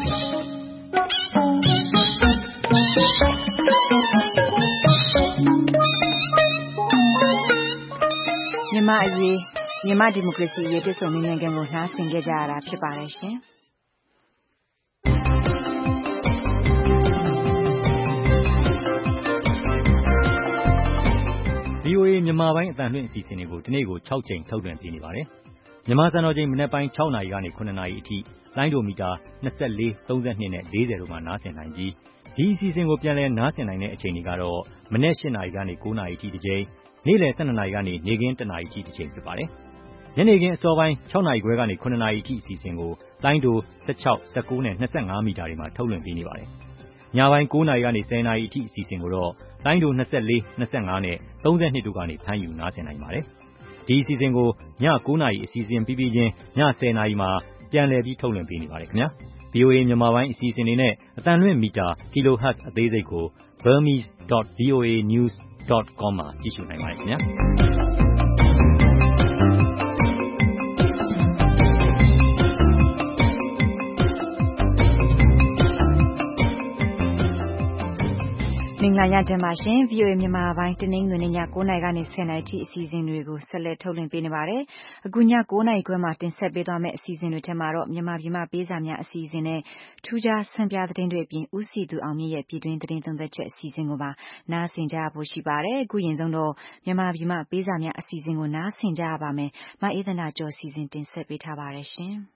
မြန်မာအရေးမြန်မာဒီမိုကရေစီအရေးတည်ဆုံမြင်ကန်ကိုနှားဆင်ကြကြရတာဖြစ်ပါတယ်ရှင်။ V O A မြန်မာပိုင်းအသံလွှင့်အစီအစဉ်တွေကိုဒီနေ့ကို၆ကြိမ်ထုတ်လွှင့်ပေးနေပါတယ်။မြန်မာစံတော်ချိန်မနက်ပိုင်း၆နာရီကနေ၇နာရီအထိလိုင်းဒိုမီတာ၂၄၊၃၂နဲ့၄၀တို့မှာနားဆင်နိုင်ပြီးဒီအစီအစဉ်ကိုပြန်လည်နားဆင်နိုင်တဲ့အချိန်တွေကတော့မနက်၈နာရီကနေ၉နာရီအထိတစ်ကြိမ်နေ့လယ်၁၂နာရီကနေနေ့ခင်း၁နာရီအထိတစ်ချိန်ဖြစ်ပါတယ်။ညနေခင်းအစောပိုင်း၆နာရီခွဲကနေ၇နာရီအထိအစီအစဉ်ကိုလိုင်းဒို၁၆၊၁၉နဲ့၂၅မီတာတွေမှာထုတ်လွှင့်ပေးနေပါတယ်။ညပိုင်း၉နာရီကနေ၁၀နာရီအထိအစီအစဉ်ကိုတော့လိုင်းဒို၂၄, ၂၅နဲ့၃၂တို့ကနေဖမ်းယူနားဆင်နိုင်ပါတယ်။ဒီအစီအစဉ်ကိုည၉နာရီအစီအစဉ်ပြီးပြီးချင်းည၁၀နာရီမှာပြန်လည်ပြီးထုတ်လွှင့်ပေးနေပါတယ်ခင်ဗျာ။ဗွီအိုအေ မြန်မာပိုင်းအစီအစဉ်တွေနဲ့အသံလွှင့်မီတာ kilohertz အသေးစိတ်ကို burmese dot voa news dot com မှာကြည့်ရှုနိုင်ပါတယ်ခင်ဗျာ။မင်္ဂလာညချမ်းပါရှင် ဗွီအိုအေ မြန်မာပိုင်းတနင်္ဂနွေနေ့ည၉နာရီကနေ၁၀နာရီထိအစီအစဉ်တွေကိုဆက်လက်ထုတ်လွှင့်ပေးနေပါတယ်။အခုည၉နာရီခွဲမှာတင်ဆက်ပေးသွားမယ့်အစီအစဉ်တွေထဲမှာတော့မြန်မာပြည်မှပေးစာများအစီအစဉ်နဲ့ထူးခြားဆန်းပြသတင်းတွေအပြင်ဦးစီသူအောင်မြင့်ရဲ့ပြည်တွင်းသတင်းသုံးသပ်ချက်အစီအစဉ်ကိုပါနားဆင်ကြဖို့ရှိပါတယ်။အခုရင်ဆုံးတော့မြန်မာပြည်မှပေးစာများအစီအစဉ်ကိုနားဆင်ကြရပါမယ်။မအေးသနာကျော်စီစဉ်တင်ဆက်ပေးထားပါတယ်ရှင်။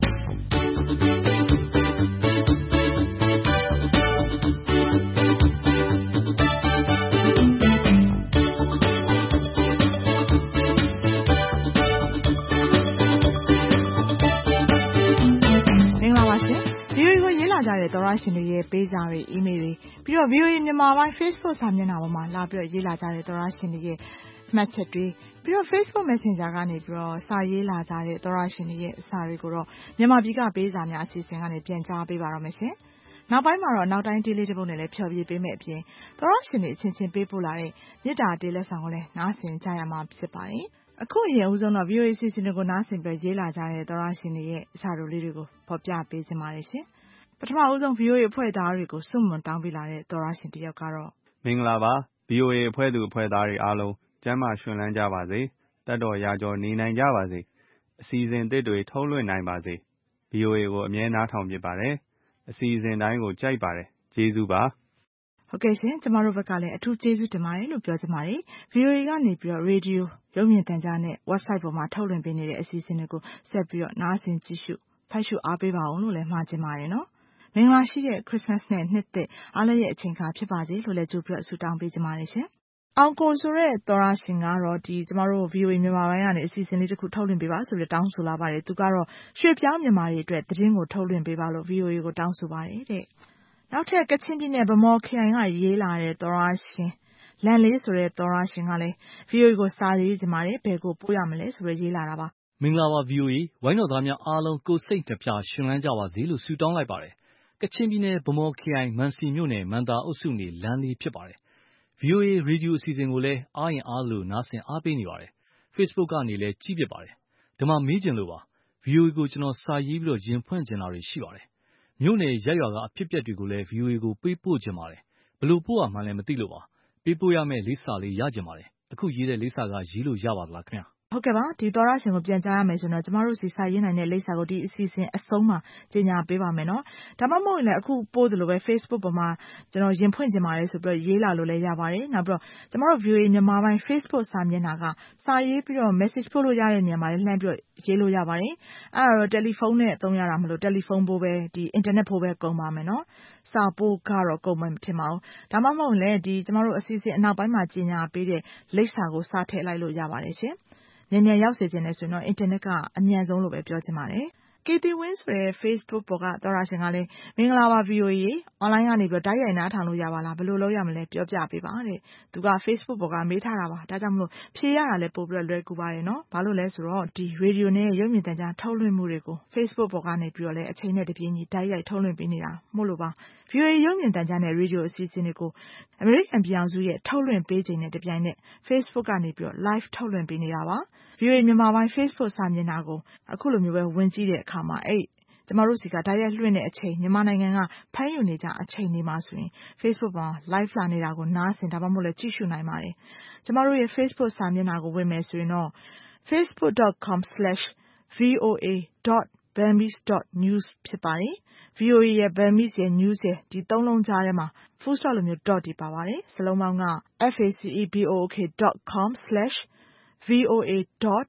ကြတဲ့သောရရှင်တွေရဲ့ပေးစာတွေအီးမေးလ်တွေပြီးတော့ ဗွီအိုအေ မြန်မာပိုင်း Facebook စာမျက်နှာပေါ်မှာလာပြီးတော့ရေးလာကြတဲ့သောရရှင်တွေရဲ့မှတ်ချက်တွေပြီးတော့ Facebook Messenger ကနေပြီးတော့စာရေးလာကြတဲ့သောရရှင်တွေရဲ့စာတွေကိုတော့မြန်မာပြည်ကပေးစာများအစီအစဉ်ကနေပြန်ကြားပေးပါတော့မယ်ရှင်။နောက်ပိုင်းမှာတော့နောက်တိုင်းတေးလေးတစ်ပုဒ်နဲ့လည်းဖျော်ဖြေပေးမယ်အပြင်သောရရှင်တွေအချင်းချင်းပေးပို့လာတဲ့မေတ္တာတေးလက်ဆောင်ကိုလည်းနားဆင်ကြရမှာဖြစ်ပါတယ်။အခုအရင်ဦးဆုံးတော့ ဗွီအိုအေ အစီအစဉ်တွေကိုနားဆင်ပြီးရေးလာကြတဲ့သောရရှင်တွေရဲ့စာတို့လေးတွေကိုဖော်ပြပေးချင်ပါတယ်ရှင်။ပထမဦးဆုံး ဗွီအိုအေ အဖွဲ့သားတွေကိုစွန့်မွန်တောင်းပေးလာတဲ့သောရရှင်တယောက်ကတော့မင်္ဂလာပါ ဗွီအိုအေ အဖွဲ့သူအဖွဲ့သားတွေအားလုံးကျန်းမာရှင်လန်းကြပါစေတက်တော်ရာကျော်နေနိုင်ကြပါစေအစီအစဉ်သစ်တွေထုတ်လွှင့်နိုင်ပါစေ ဗွီအိုအေ ကိုအမြဲနားထောင်ဖြစ်ပါတယ်အစီအစဉ်တိုင်းကိုကြိုက်ပါတယ်ကျေးဇူးပါဟုတ်ကဲ့ရှင်ကျမတို့ဘက်ကလည်းအထူးကျေးဇူးတင်ပါတယ်လို့ပြောချင်ပါတယ် ဗွီအိုအေ ကနေပြီးတော့ရေဒီယိုရုပ်မြင်သံကြားနဲ့ website ပေါ်မှာထုတ်လွှင့်ပေးနေတဲ့အစီအစဉ်တွေကိုဆက်ပြီးတော့နားဆင်ကြည့်ရှုဖတ်ရှုအားပေးပါအောင်လို့လည်းမှာချင်ပါတယ်နော်မင်္ဂလာရှိတဲ့ Christmas နဲ့နှစ်သစ်အားလုံးရဲ့အချိန်အခါဖြစ်ပါစေလို့လည်းကြိုပြီးဆုတောင်းပေးကြပါတယ်ရှင်။အောင်ကိုဆိုတဲ့သောရရှင်ကတော့ဒီကျမတို့ ဗွီအိုအေ မြန်မာပိုင်းကနေအစီအစဉ်လေးတစ်ခုထုတ်လွှင့်ပေးပါဆိုပြီးတောင်းဆိုလာပါတယ်။သူကတော့ရွှေပြောင်းမြန်မာတွေအတွက်သတင်းကိုထုတ်လွှင့်ပေးပါလို့ ဗွီအိုအေ ကိုတောင်းဆိုပါတယ်တဲ့။နောက်ထပ်ကချင်ပြည်နယ်ဗမော်ခရိုင်ကရေးလာတဲ့သောရရှင်လန်လေးဆိုတဲ့သောရရှင်ကလည်း ဗွီအိုအေ ကိုစာရေးချင်ပါတယ်ဘယ်ကိုပို့ရမလဲဆိုပြီးရေးလာတာပါ။မင်္ဂလာပါ ဗွီအိုအေ ဝိုင်းတော်သားများအားလုံးကိုယ်စိတ်နှပြရှင်လန်းကြပါစေလို့ဆုတောင်းလိုက်ပါတယ်ကချင်ပြည်နယ်ဗမော်ခရိုင်မန်စီမြို့နယ်မန်တာအုပ်စုနေလမ်းလေးဖြစ်ပါတယ်။ ဗွီအိုအေ ရေဒီယိုအစီအစဉ်ကိုလည်းအားရင်အားလို့နားဆင်အားပေးနေပါတယ်။ Facebook ကနေလည်းကြည့်ဖြစ်ပါတယ်။ဒီမှာမေးချင်လို့ပါ။ ဗွီအိုအေ ကိုကျွန်တော်စာရေးပြီးတော့ရင်ဖွင့်ချင်တာတွေရှိပါတယ်။မြို့နယ်ရပ်ရွာကအဖြစ်အပျက်တွေကိုလည်း ဗွီအိုအေ ကိုပေးပို့ချင်ပါတယ်။ဘယ်လိုပို့ရမှန်းလည်းမသိလို့ပါ။ပေးပို့ရမယ့်လိပ်စာလေးရချင်ပါတယ်။အခုရေးတဲ့လိပ်စာကရေးလို့ရပါသလားခင်ဗျာဟုတ်ကဲ့ပါဒီသောရရှင်ကိုပြန်ကြားရမယ်ဆိုတော့ကျမတို့စီစာရေးနိုင်တဲ့လိပ်စာကိုဒီအစီအစဉ်အဆုံးမှာကြေညာပေးပါမယ်နော်ဒါမှမဟုတ်ရင်လည်းအခုပို့သလိုပဲ Facebook ပေါ်မှာကျွန်တော်ရင်ဖွင့်ချင်ပါတယ်ဆိုပြီးရေးလာလို့လည်းရပါတယ်နောက်ပြီးတော့ကျမတို့ ဗွီအိုအေ မြန်မာပိုင်း Facebook စာမျက်နှာကစာရေးပြီးတော့ message ပို့လို့ရတဲ့နေရာမှာလည်းလှမ်းပြီးတော့ရေးလို့ရပါတယ်အဲ့ဒါတော့တယ်လီဖုန်းနဲ့သုံးရတာမလို့တယ်လီဖုန်းပို့ပဲဒီ internet ပို့ပဲကုန်ပါမယ်နော်စာပို့ကတော့ကုန်မယ်မထင်ပါဘူးဒါမှမဟုတ်လည်းဒီကျမတို့အစီအစဉ်အနောက်ပိုင်းမှာကြေညာပေးတဲ့လိပ်စာကိုစာထည့်လိုက်လို့ရပါတယ်ရှင်မြန်မြန်ရောက်စေချင်တယ်ဆိုရင်တော့ internet ကအမြန်ဆုံးလို့ပဲပြောချင်ပါတယ်။ Katie Win ဆိုတဲ့ Facebook ပေါ်ကသောရရှင်ကလည်းမင်္ဂလာပါ ဗွီအိုအေ online ကနေပြီးတော့တိုက်ရိုက်နားထောင်လို့ရပါလားဘယ်လိုလုပ်ရမလဲပြောပြပေးပါတဲ့။သူက Facebook ပေါ်ကမေးထားတာပါဒါကြောင့်မလို့ဖြေရတာလည်းပို့ပြီးတော့လွယ်ကူပါတယ်နော်။ဘာလို့လဲဆိုတော့ဒီ radio နဲ့ရုပ်မြင်သံကြားထုတ်လွှင့်မှုတွေကို Facebook ပေါ်ကနေပြီးတော့လည်းအချိန်နဲ့တပြေးညီတိုက်ရိုက်ထုတ်လွှင့်ပေးနေတာမို့လို့ပါ။ ဗွီအိုအေ ရုပ်မြင်သံကြားနဲ့ radio အစီအစဉ်တွေကိုအမေရိကန်ပြည်ထောင်စုရဲ့ထုတ်လွှင့်ပေးချိန်နဲ့တပြိုင်နက် Facebook ကနေပြီးတော့ live ထုတ်လွှင့်ပေးနေတာပါ။ ဗွီအိုအေ မြန်မာပိုင်း Facebook စာမျက်နှာကိုအခုလိုမျိုးပဲဝင်ကြည့်တဲ့အခါမှာအဲ့ကျမတို့စီကတိုက်ရိုက်လွှင့်တဲ့အချိန်မြန်မာနိုင်ငံကဖမ်းယူနေကြအချိန်တွေမှာဆိုရင် Facebook မှာ live လာနေတာကိုနားဆင်ဒါမှမဟုတ်လည်းကြည့်ရှုနိုင်ပါတယ်။ကျမတို့ရဲ့ Facebook စာမျက်နှာကိုဝင်မယ်ဆိုရင်တော့ facebook dot com slash v o a dot burmese dot news ဖြစ်ပါတယ်။ ဗွီအိုအေ ရဲ့ Burmese ရဲ့ News ရဲ့ဒီသုံးလုံးကြားထဲမှာ full stop လိုမျိုး dot တွေပါပါတယ်။စလုံးပေါင်းက facebook dot com slash v o a dot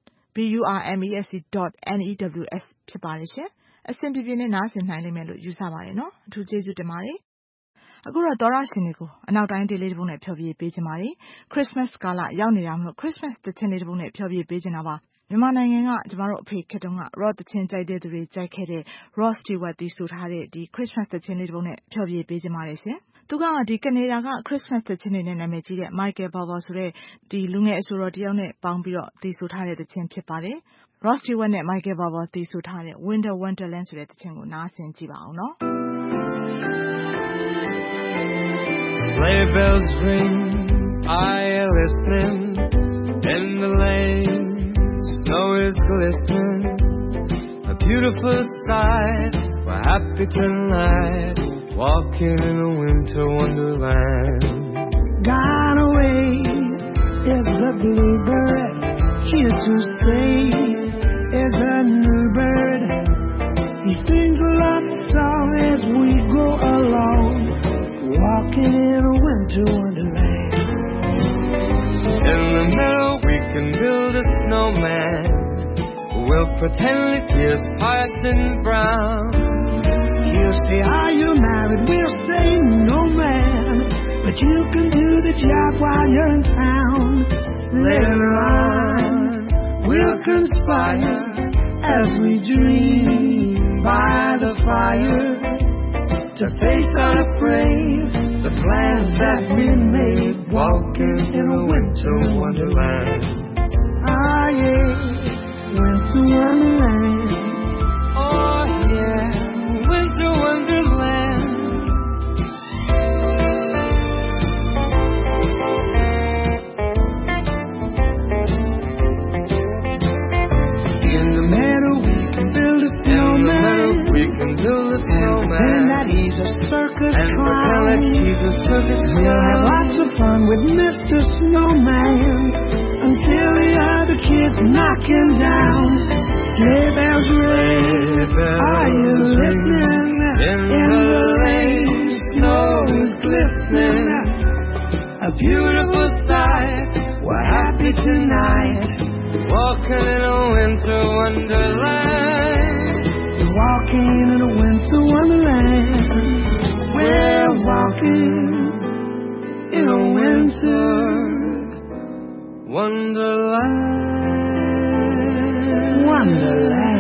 burmese dot news ဖြစ်ပါတယ်ရှင်။အဆင်ပြေပြေနဲ့နားဆင်နိုင်လိမ့်မယ်လို့ယူဆပါတယ်နော်။အထူးကျေးဇူးတင်ပါတယ်။အခုတော့သောရရှင်တွေကိုအနောက်တိုင်းဒေလေးတစ်ပုဒ်နဲ့ဖျော်ဖြေပေးချင်ပါတယ်။ Christmas ကာလရောက်နေတာမို့ Christmas သီချင်းလေးတစ်ပုဒ်နဲ့ဖျော်ဖြေပေးချင်တာပါ။မြန်မာနိုင်ငံကကျမတို့အဖေခေတ်တုန်းက rock သချင်းကြိုက်တဲ့သူတွေကြိုက်ခဲ့တဲ့ Rod Stewart တီးဆိုထားတဲ့ဒီ Christmas သချင်းလေးတစ်ပုဒ်နဲ့ဖျော်ဖြေပေးခြင်းပါတယ်ရှင်။သူကဒီကနေဒါက Christmas သချင်းတွေနဲ့နာမည်ကြီးတဲ့ Michael Bublé ဆိုတဲ့ဒီလူငယ်အဆိုတော်တယောက်နဲ့ပေါင်းပြီးတော့တီးဆိုထားတဲ့သချင်းဖြစ်ပါတယ်။ Rod Stewart နဲ့ Michael Bublé တီးဆိုထားတဲ့ Winter Wonderland ဆိုတဲ့သချင်းကိုနားဆင်ကြည့်ပါအောင်နော်။ Sleigh bells ring, I am listening, in the lane, snow is glistening, a beautiful sight, we're happy tonight, walking in a winter wonderland. Gone away is the bluebird, here to stay is the new bird. He sings a love song as we go along, walking in a winter wonderland. In the meadow we can build a snowman, we'll pretend it is Parson Brown. He'll say, are you married? We'll say, no man, but you can do the job while you're in town. Later on we'll conspire as we dream by the fire, to face unafraid the plans that we made, walking in a winter wonderland. Ah yeah, winter wonderland. Oh yeah, winter wonderland. In the meadow we can build a snowman, we can build a snowman, and pretend that he's a circus and clown. pretend that he's a circus clown. We'll have lots of fun with Mister Snowman until the other kids knock him down. Sleigh bells ring, are you listening? In the lane, snow is glistening, a beautiful sight, we're happy tonight, walking in a winter wonderland. We're walking in a winter wonderland. We're walking in a winter wonderland. Wonderland.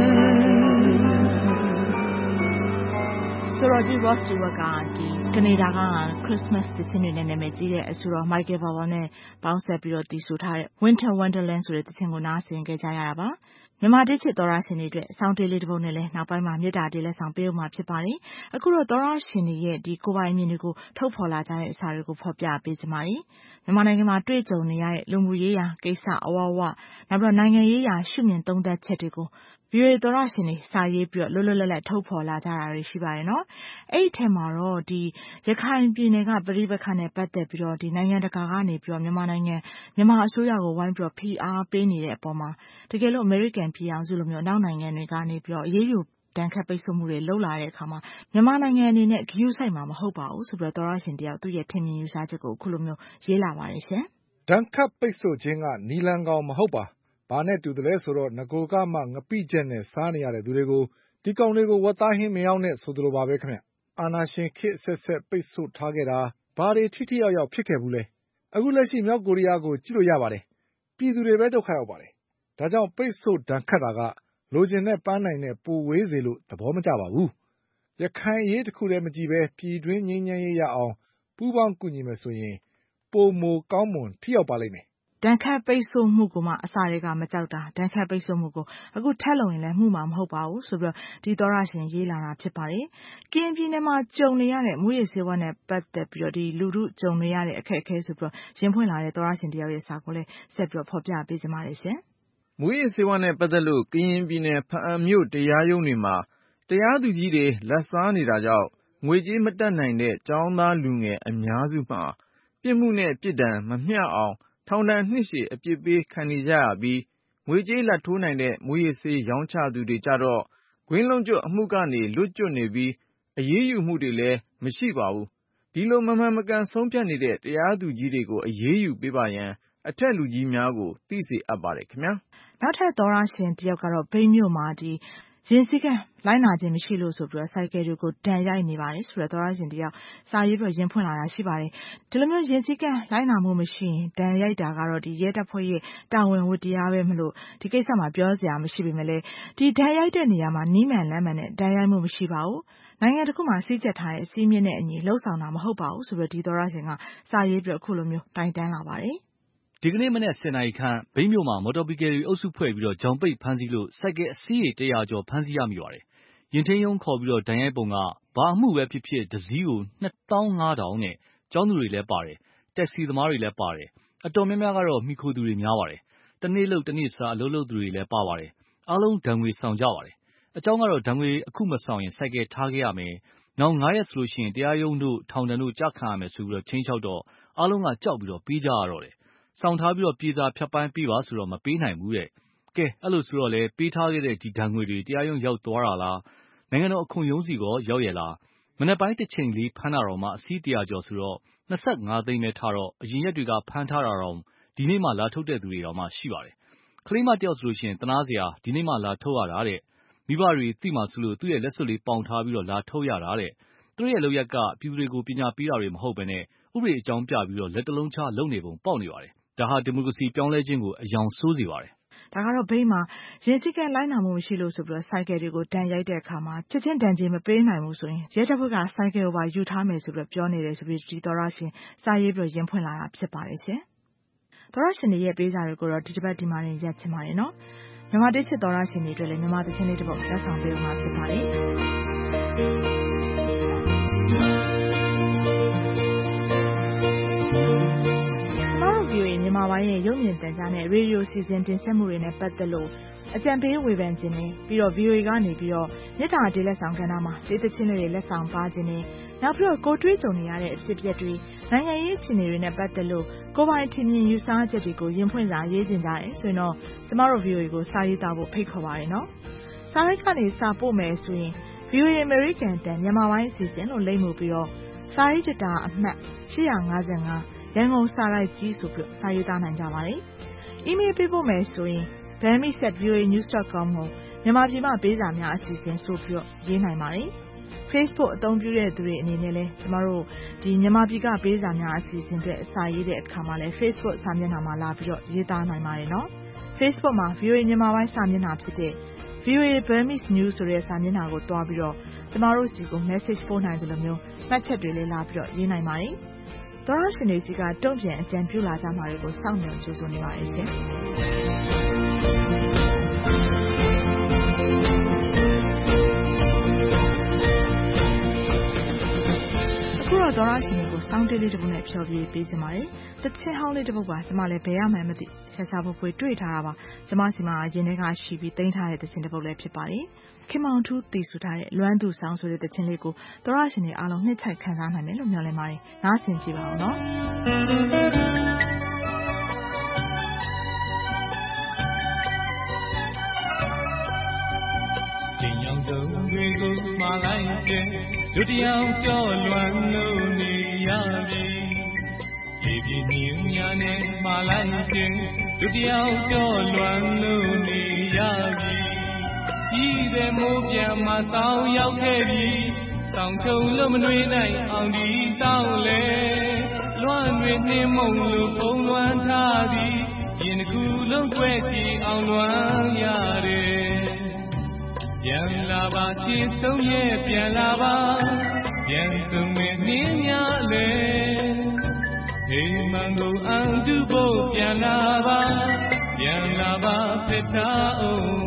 ဆိုတော့ဒီ Rod Stewart ကဒီကနေဒါက Christmas သချင်းတွေနဲ့နာမည်ကြီးတဲ့အဆိုတော် Michael Bublé နဲ့ပေါင်းဆက်ပြီးတော့တီးဆိုထားတဲ့ Winter Wonderland ဆိုတဲ့သချင်းကိုနားဆင်ကြကြရတာပါ။မြန်မာတိချစ်သောရရှင်တွေအတွက်စောင်းတေးလေးတစ်ပုဒ်နဲ့လည်းနောက်ပိုင်းမှာမြေတားတေးလက်ဆောင်ပေးဦးမှာဖြစ်ပါတယ်။အခုတော့သောရရှင်တွေရဲ့ဒီကိုယ်ပိုင်အမြင်တွေကိုထုတ်ဖော်လာကြတဲ့အစာတွေကိုဖော်ပြပေးကြပါမယ်။မြန်မာနိုင်ငံမှာတွေ့ကြုံနေရတဲ့လူမှုရေးရာကိစ္စအဝဝနောက်ပြီးတော့နိုင်ငံရေးရာရှုမြင်သုံးသပ်ချက်တွေကို ဗီအိုအေသောရရှင်တွေစာရေးပြီးတော့လွတ်လွတ်လပ်လပ်ထုတ်ဖော်လာကြတာတွေရှိပါတယ်နော်။အဲ့ဒီထဲမှာတော့ဒီရခိုင်ပြည်နယ်ကပြည်ပခါနဲ့ပတ်သက်ပြီးတော့ဒီနိုင်ငံတကာကနေပြီးတော့မြန်မာနိုင်ငံမြန်မာအစိုးရကိုဝိုင်းပြီးတော့ဖိအားပေးနေတဲ့အပေါ်မှာတကယ်လို့ American ပြည်အောင်စုလိုမျိုးနောက်နိုင်ငံတွေကနေပြီးတော့အေးအေးယူတန်ခတ်ပိတ်ဆို့မှုတွေလှုပ်လာတဲ့အခါမှာမြန်မာနိုင်ငံအနေနဲ့ဂရုစိုက်မှာမဟုတ်ပါဘူးဆိုပြီးတော့သောရရှင်တယောက်သူ့ရဲ့ထင်မြင်ယူဆချက်ကိုအခုလိုမျိုးရေးလာပါတယ်ရှင်။တန်ခတ်ပိတ်ဆို့ခြင်းကနီလန်ကောင်မဟုတ်ပါ။ဘာနဲ့တူတယ်လဲဆိုတော့ငကိုကမှငပိချက်နဲ့စားနေရတဲ့သူတွေကိုဒီကောင်တွေကိုဝတ်သားဟင်းမရောက်နဲ့ဆိုသလိုပါပဲခင်ဗျ။အာနာရှင်ခေတ်ဆက်ဆက်ပိတ်ဆို့ထားခဲ့တာဘာတွေထိထိရောက်ရောက်ဖြစ်ခဲ့ဘူးလဲ။အခုလက်ရှိမြောက်ကိုရီးယားကိုကြည့်လို့ရပါတယ်။ပြည်သူတွေပဲဒုက္ခရောက်ပါတယ်။ဒါကြောင့်ပိတ်ဆို့ဒဏ်ခတ်တာကလိုချင်တဲ့ပန်းနိုင်နဲ့ပိုဝေးစေလို့သဘောမကျပါဘူး။ရခိုင်အရေးတစ်ခုတည်းမကြည့်ပဲပြည်တွင်းငြိမ်းချမ်းရေးရအောင်ပူးပေါင်းကူညီမယ်ဆိုရင်ပိုမိုကောင်းမွန်ထိရောက်ပါလိမ့်မယ်။ဒဏ်ခတ်ပိတ်ဆို့မှုကိုမှအစာတွေကမကြောက်တာဒဏ်ခတ်ပိတ်ဆို့မှုကိုအခုထက်လုံရင်လည်းမှုမှာမဟုတ်ပါဘူးဆိုပြီးတော့ဒီသောရရှင်ရေးလာတာဖြစ်ပါတယ်။ကရင်ပြည်နယ်မှာကြုံနေရတဲ့မူရည်စေဝါနဲ့ပတ်သက်ပြီးတော့ဒီလူထုကြုံနေရတဲ့အခက်အခဲဆိုပြီးတော့ရင်ဖွင့်လာတဲ့သောရရှင်တယောက်ရဲ့စာကိုလည်းဆက်ပြီးတော့ဖော်ပြပေးကြပါရစေ။မူရည်စေဝါနဲ့ပတ်သက်လို့ကရင်ပြည်နယ်ဖအံမြို့တရားရုံးတွေမှာတရားသူကြီးတွေလက်စားနေတာကြောင့်ငွေကြေးမတတ်နိုင်တဲ့ကျောင်းသားလူငယ်အများစုမှာပြစ်မှုနဲ့ပြစ်ဒဏ်မမျှအောင်ထောင်ဒဏ်နှစ်ရှည်အပြစ်ပေးခံနေကြရပြီးငွေကြေးလာဘ်ထိုးနိုင်တဲ့မူးယစ်ဆေးရောင်းချသူတွေကျတော့ကွင်းလုံးကျွတ်အမှုကနေလွတ်ကျွတ်နေပြီးအရေးယူမှုတွေလည်းမရှိပါဘူး။ဒီလိုမမှန်မကန်ဆုံးဖြတ်နေတဲ့တရားသူကြီးတွေကိုအရေးယူပေးပါရန်အထက်လူကြီးများကိုသိစေအပ်ပါတယ်ခင်ဗျာ။နောက်ထပ်သောရရှင်တယောက်ကတော့မြိတ်မြို့မှာဒီရင်စည်းကမ်းလိုက်နာခြင်းမရှိလို့ဆိုပြီးတော့ဆိုင်ကယ်တွေကိုတန်ရိုက်နေပါတယ်ဆိုတော့သောရရှင်တယောက်စာရေးပြီးရင်ဖွင့်လာတာရှိပါတယ်ဒီလိုမျိုးရင်စည်းကမ်းလိုက်နာမှုမရှိရင်တန်ရိုက်တာကတော့ဒီရဲတပ်ဖွဲ့ရဲ့တာဝန်ဝတ္တရားပဲမလို့ဒီကိစ္စမှာပြောစရာမရှိပေမဲ့လေဒီတန်ရိုက်တဲ့နေရာမှာနီးမှန်လမ်းမှန်နဲ့တန်ရိုက်မှုမရှိပါဘူးနိုင်ငံတစ်ခုမှာစီးကျက်ထားတဲ့အစည်းအမြင့်နဲ့အညီလှုပ်ဆောင်တာမဟုတ်ပါဘူးဆိုပြီးဒီသောရရှင်ကစာရေးပြီးအခုလိုမျိုးတိုင်တန်းလာပါတယ်ဒီကနေ့မနေ့ဆယ်နာရီခန့်ဘိန်းမြို့မှာမော်တော်ဘီကယ်ရီအုပ်စုဖွဲ့ပြီးတော့ဂျောင်ပိတ်ဖမ်းဆီးလို့စိုက်ကဲအစီးတွေတရာကျော်ဖမ်းဆီးရမိပါတယ်။ရင်ထင်းယုံခေါ်ပြီးတော့ဒဏ်ရိုက်ပုံကဘာအမှုပဲဖြစ်ဖြစ်ဒစည်းကိုနှစ်သောင်းငါးထောင်နဲ့ကျောင်းသူတွေလည်းပါတယ်။တက်စီသမားတွေလည်းပါတယ်။အတော်များများကတော့မိခိုသူတွေများပါတယ်။တနေ့လို့တနေ့စားအလုပ်လုပ်သူတွေလည်းပါပါတယ်။အားလုံးဒဏ်ငွေဆောင်ကြပါတယ်။အကြောင်းကတော့ဒဏ်ငွေအခုမဆောင်ရင်စိုက်ကဲထားခဲ့ရမယ်။နောက်ငါးရက်ဆိုလို့ရှိရင်တရားရုံးတို့ထောင်ဒဏ်တို့ကြာခံရမယ်ဆိုပြီးတော့ချင်းချောက်တော့အားလုံးကကြောက်ပြီးတော့ပြေးကြရတော့တယ်။ဆောင်ထားပြီးတော့ပြေစာဖြတ်ပိုင်းပေးပါဆိုတော့မပေးနိုင်ဘူးတဲ့ကဲအဲ့လိုဆိုတော့လေပေးထားခဲ့တဲ့ဒီဒဏ်ငွေတွေတရားရုံးရောက်သွားတာလားနိုင်ငံတော်အခွန်ရုံးစီကောရောက်ရလားမနေ့ပိုင်းတစ်ချိန်လေးဖမ်းတာတော့မှအစီးတရာကျော်ဆိုတော့နှစ်ဆယ့်ငါးသိန်းပဲထားတော့အရင်ရက်တွေကဖမ်းထားတာတော့ဒီနေ့မှလာထုတ်တဲ့သူတွေတော့မှရှိပါတယ်ကလေးမတယောက်ဆိုလို့ရှိရင်တနာစရာဒီနေ့မှလာထုတ်ရတာတဲ့မိဘတွေသိမှဆိုလို့သူ့ရဲ့လက်စွပ်လေးပေါင်ထားပြီးတော့လာထုတ်ရတာတဲ့သူတို့ရဲ့လောက်ရက်ကပြည်သူတွေကိုပညာပေးတာတွေမဟုတ်ဘဲနဲ့ဥပဒေအကြောင်းပြပြီးတော့လက်တလုံးချလုပ်နေပုံပေါက်နေပါတယ်ဒါဟာဒီမိုကရေစီပြောင်းလဲခြင်းကိုအယောင်ဆိုးစေပါတယ်ဒါကတော့ဘိန်းမှာရင်စည်းကမ်းလိုက်နာမှုမရှိလို့ဆိုပြီးတော့စိုက်ကယ်တွေကိုတန်ရိုက်တဲ့အခါမှာချက်ချင်းတန်ကြီးမပေးနိုင်ဘူးဆိုရင်ရဲတပ်ဖွဲ့ကစိုက်ကယ်ကိုပါယူထားမယ်ဆိုပြီးတော့ပြောနေတယ်ဆိုပြီးဒီသောရရှင်စာရေးပြီးရင်ဖွင့်လာတာဖြစ်ပါတယ်ရှင်သောရရှင်ရဲ့ပေးစာတွေကိုတော့ဒီတစ်ပတ်ဒီမှာနေရက်ချင်ပါတယ်နော်မြန်မာတိချစ်သောရရှင်တွေအတွက်လည်းမြန်မာသချင်းလေးတစ်ပုဒ်လက်ဆောင်ပေးဦးမှာဖြစ်ပါတယ်မြန်မာပိုင်းရဲ့ရုပ်မြင်သံကြားနဲ့ရေဒီယိုစီစဉ်တင်ဆက်မှုတွေနဲ့ပတ်သက်လို့အကြံပေးဝေဖန်ခြင်းနဲ့ပြီးတော့ ဗီအိုအေ ကနေပြီးတော့မြစ်တာတေးလက်ဆောင်ကဏ္ဍမှာတေးသချင်းတွေလက်ဆောင်ပါခြင်းနဲ့နောက်ပြီးတော့ကိုတွေးကြုံနေရတဲ့အဖြစ်အပျက်တွေနိုင်ငံရေးအခြေအနေတွေနဲ့ပတ်သက်လို့ကိုယ်ပိုင်ထင်မြင်ယူဆချက်တွေကိုရင်ဖွင့်စာရေးခြင်းကြတယ်ဆိုရင်တော့ကျမတို့ ဗီအိုအေ ကိုစာရေးသားဖို့ဖိတ်ခေါ်ပါရနော်စာရိုက်ကနေစာပို့မယ်ဆိုရင် ဗီအိုအေ American တန်မြန်မာပိုင်းအစီအစဉ်လို့လိမ့်မှုပြီးတော့စာရေးတတာအမှတ်ရှစ်၅၅ရန်ကုန်စာရိုက်ကြီးဆိုပြီးစာရေးသားနိုင်ကြပါတယ်။ အီးမေးလ်ပေးဖို့မယ်ဆိုရင် burmese at v o a news dot com ကိုမြန်မာပြည်မှာပေးစာများအစီအစဉ်ဆိုပြီးရေးနိုင်ပါတယ်။ Facebook အသုံးပြုတဲ့သူတွေအနေနဲ့လည်းကျမတို့ဒီမြန်မာပြည်ကပေးစာများအစီအစဉ်တွေအစာရေးတဲ့အခါမှာလည်း Facebook စာမျက်နှာမှာလာပြီးတော့ရေးသားနိုင်ပါတယ်နော်။ Facebook မှာ ဗီအိုအေ မြန်မာပိုင်းစာမျက်နှာဖြစ်တဲ့ ဗီအိုအေ Burmese News ဆိုတဲ့စာမျက်နှာကိုတွားပြီးတော့ကျမတို့စီကို message ပို့နိုင်တယ်လို့မျိုးမှတ်ချက်တွေလည်းလာပြီးတော့ရေးနိုင်ပါတယ်။သောရရှင်တွေစီကတုံ့ပြန်အကြံပြုလာကြမှာတွေကိုစောင့်မျှော်ကြိုးစားနေပါတယ်ရှင်အခုတော့သောရရှင်တွေကိုစောင့်တေးလေးတစ်ပုဒ်နဲ့ဖြောပြပေးကြပါတယ်။တချင်းဟောင်းလေးတစ်ပုဒ်ပါကျမလည်းဘယ်ရမှန်းမသိဆက်စားဖို့ဖွေတွေ့ထားတာပါ။ကျမစီမှာရင်ထဲကရှိပြီးတင်ထားတဲ့တချင်းတစ်ပုဒ်လည်းဖြစ်ပါတယ်။ခင်မောင်ထူးတည်ဆူထားတဲ့လွမ်းသူဆောင်ဆိုတဲ့တခြင်းလေးကိုသောရရှင်တွေအားလုံးနှစ်ချိုက်ခံစားနိုင်မယ်လို့မျှော်လင့်ပါတယ်။နားဆင်ကြည့်ပါဦးနော်။တင်ရောက်ဆုံးတွေကိုမှားလိုက်တဲ့လူတယောက်ကြောလွမ်းလို့နေရပြီ။ဒီပြင်းမြင်းများနဲ့မှားလိုက်တဲ့လူတယောက်ကြောလွမ်းလို့နေရပြီ။ကြီးတဲ့မိုးပြန်မှဆောင်ရောက်ခဲ့ပြီဆောင်ချုံလို့မနှွေးနိုင်အောင်ဒီဆောင်လေလွမ်းတွေနှင်းမုံလို့ပုံလွမ်းထားသည်ရင်တစ်ခုလုံးတွဲကြည့်အောင်လွမ်းရတယ်ပြန်လာပါချစ်ဆုံးရဲ့ပြန်လာပါပြန်ဆုံးမဲ့နှင်းများလေအိမ်မန်ကိုအန်တူဖို့ပြန်လာပါပြန်လာပါဖြစ်တာအောင်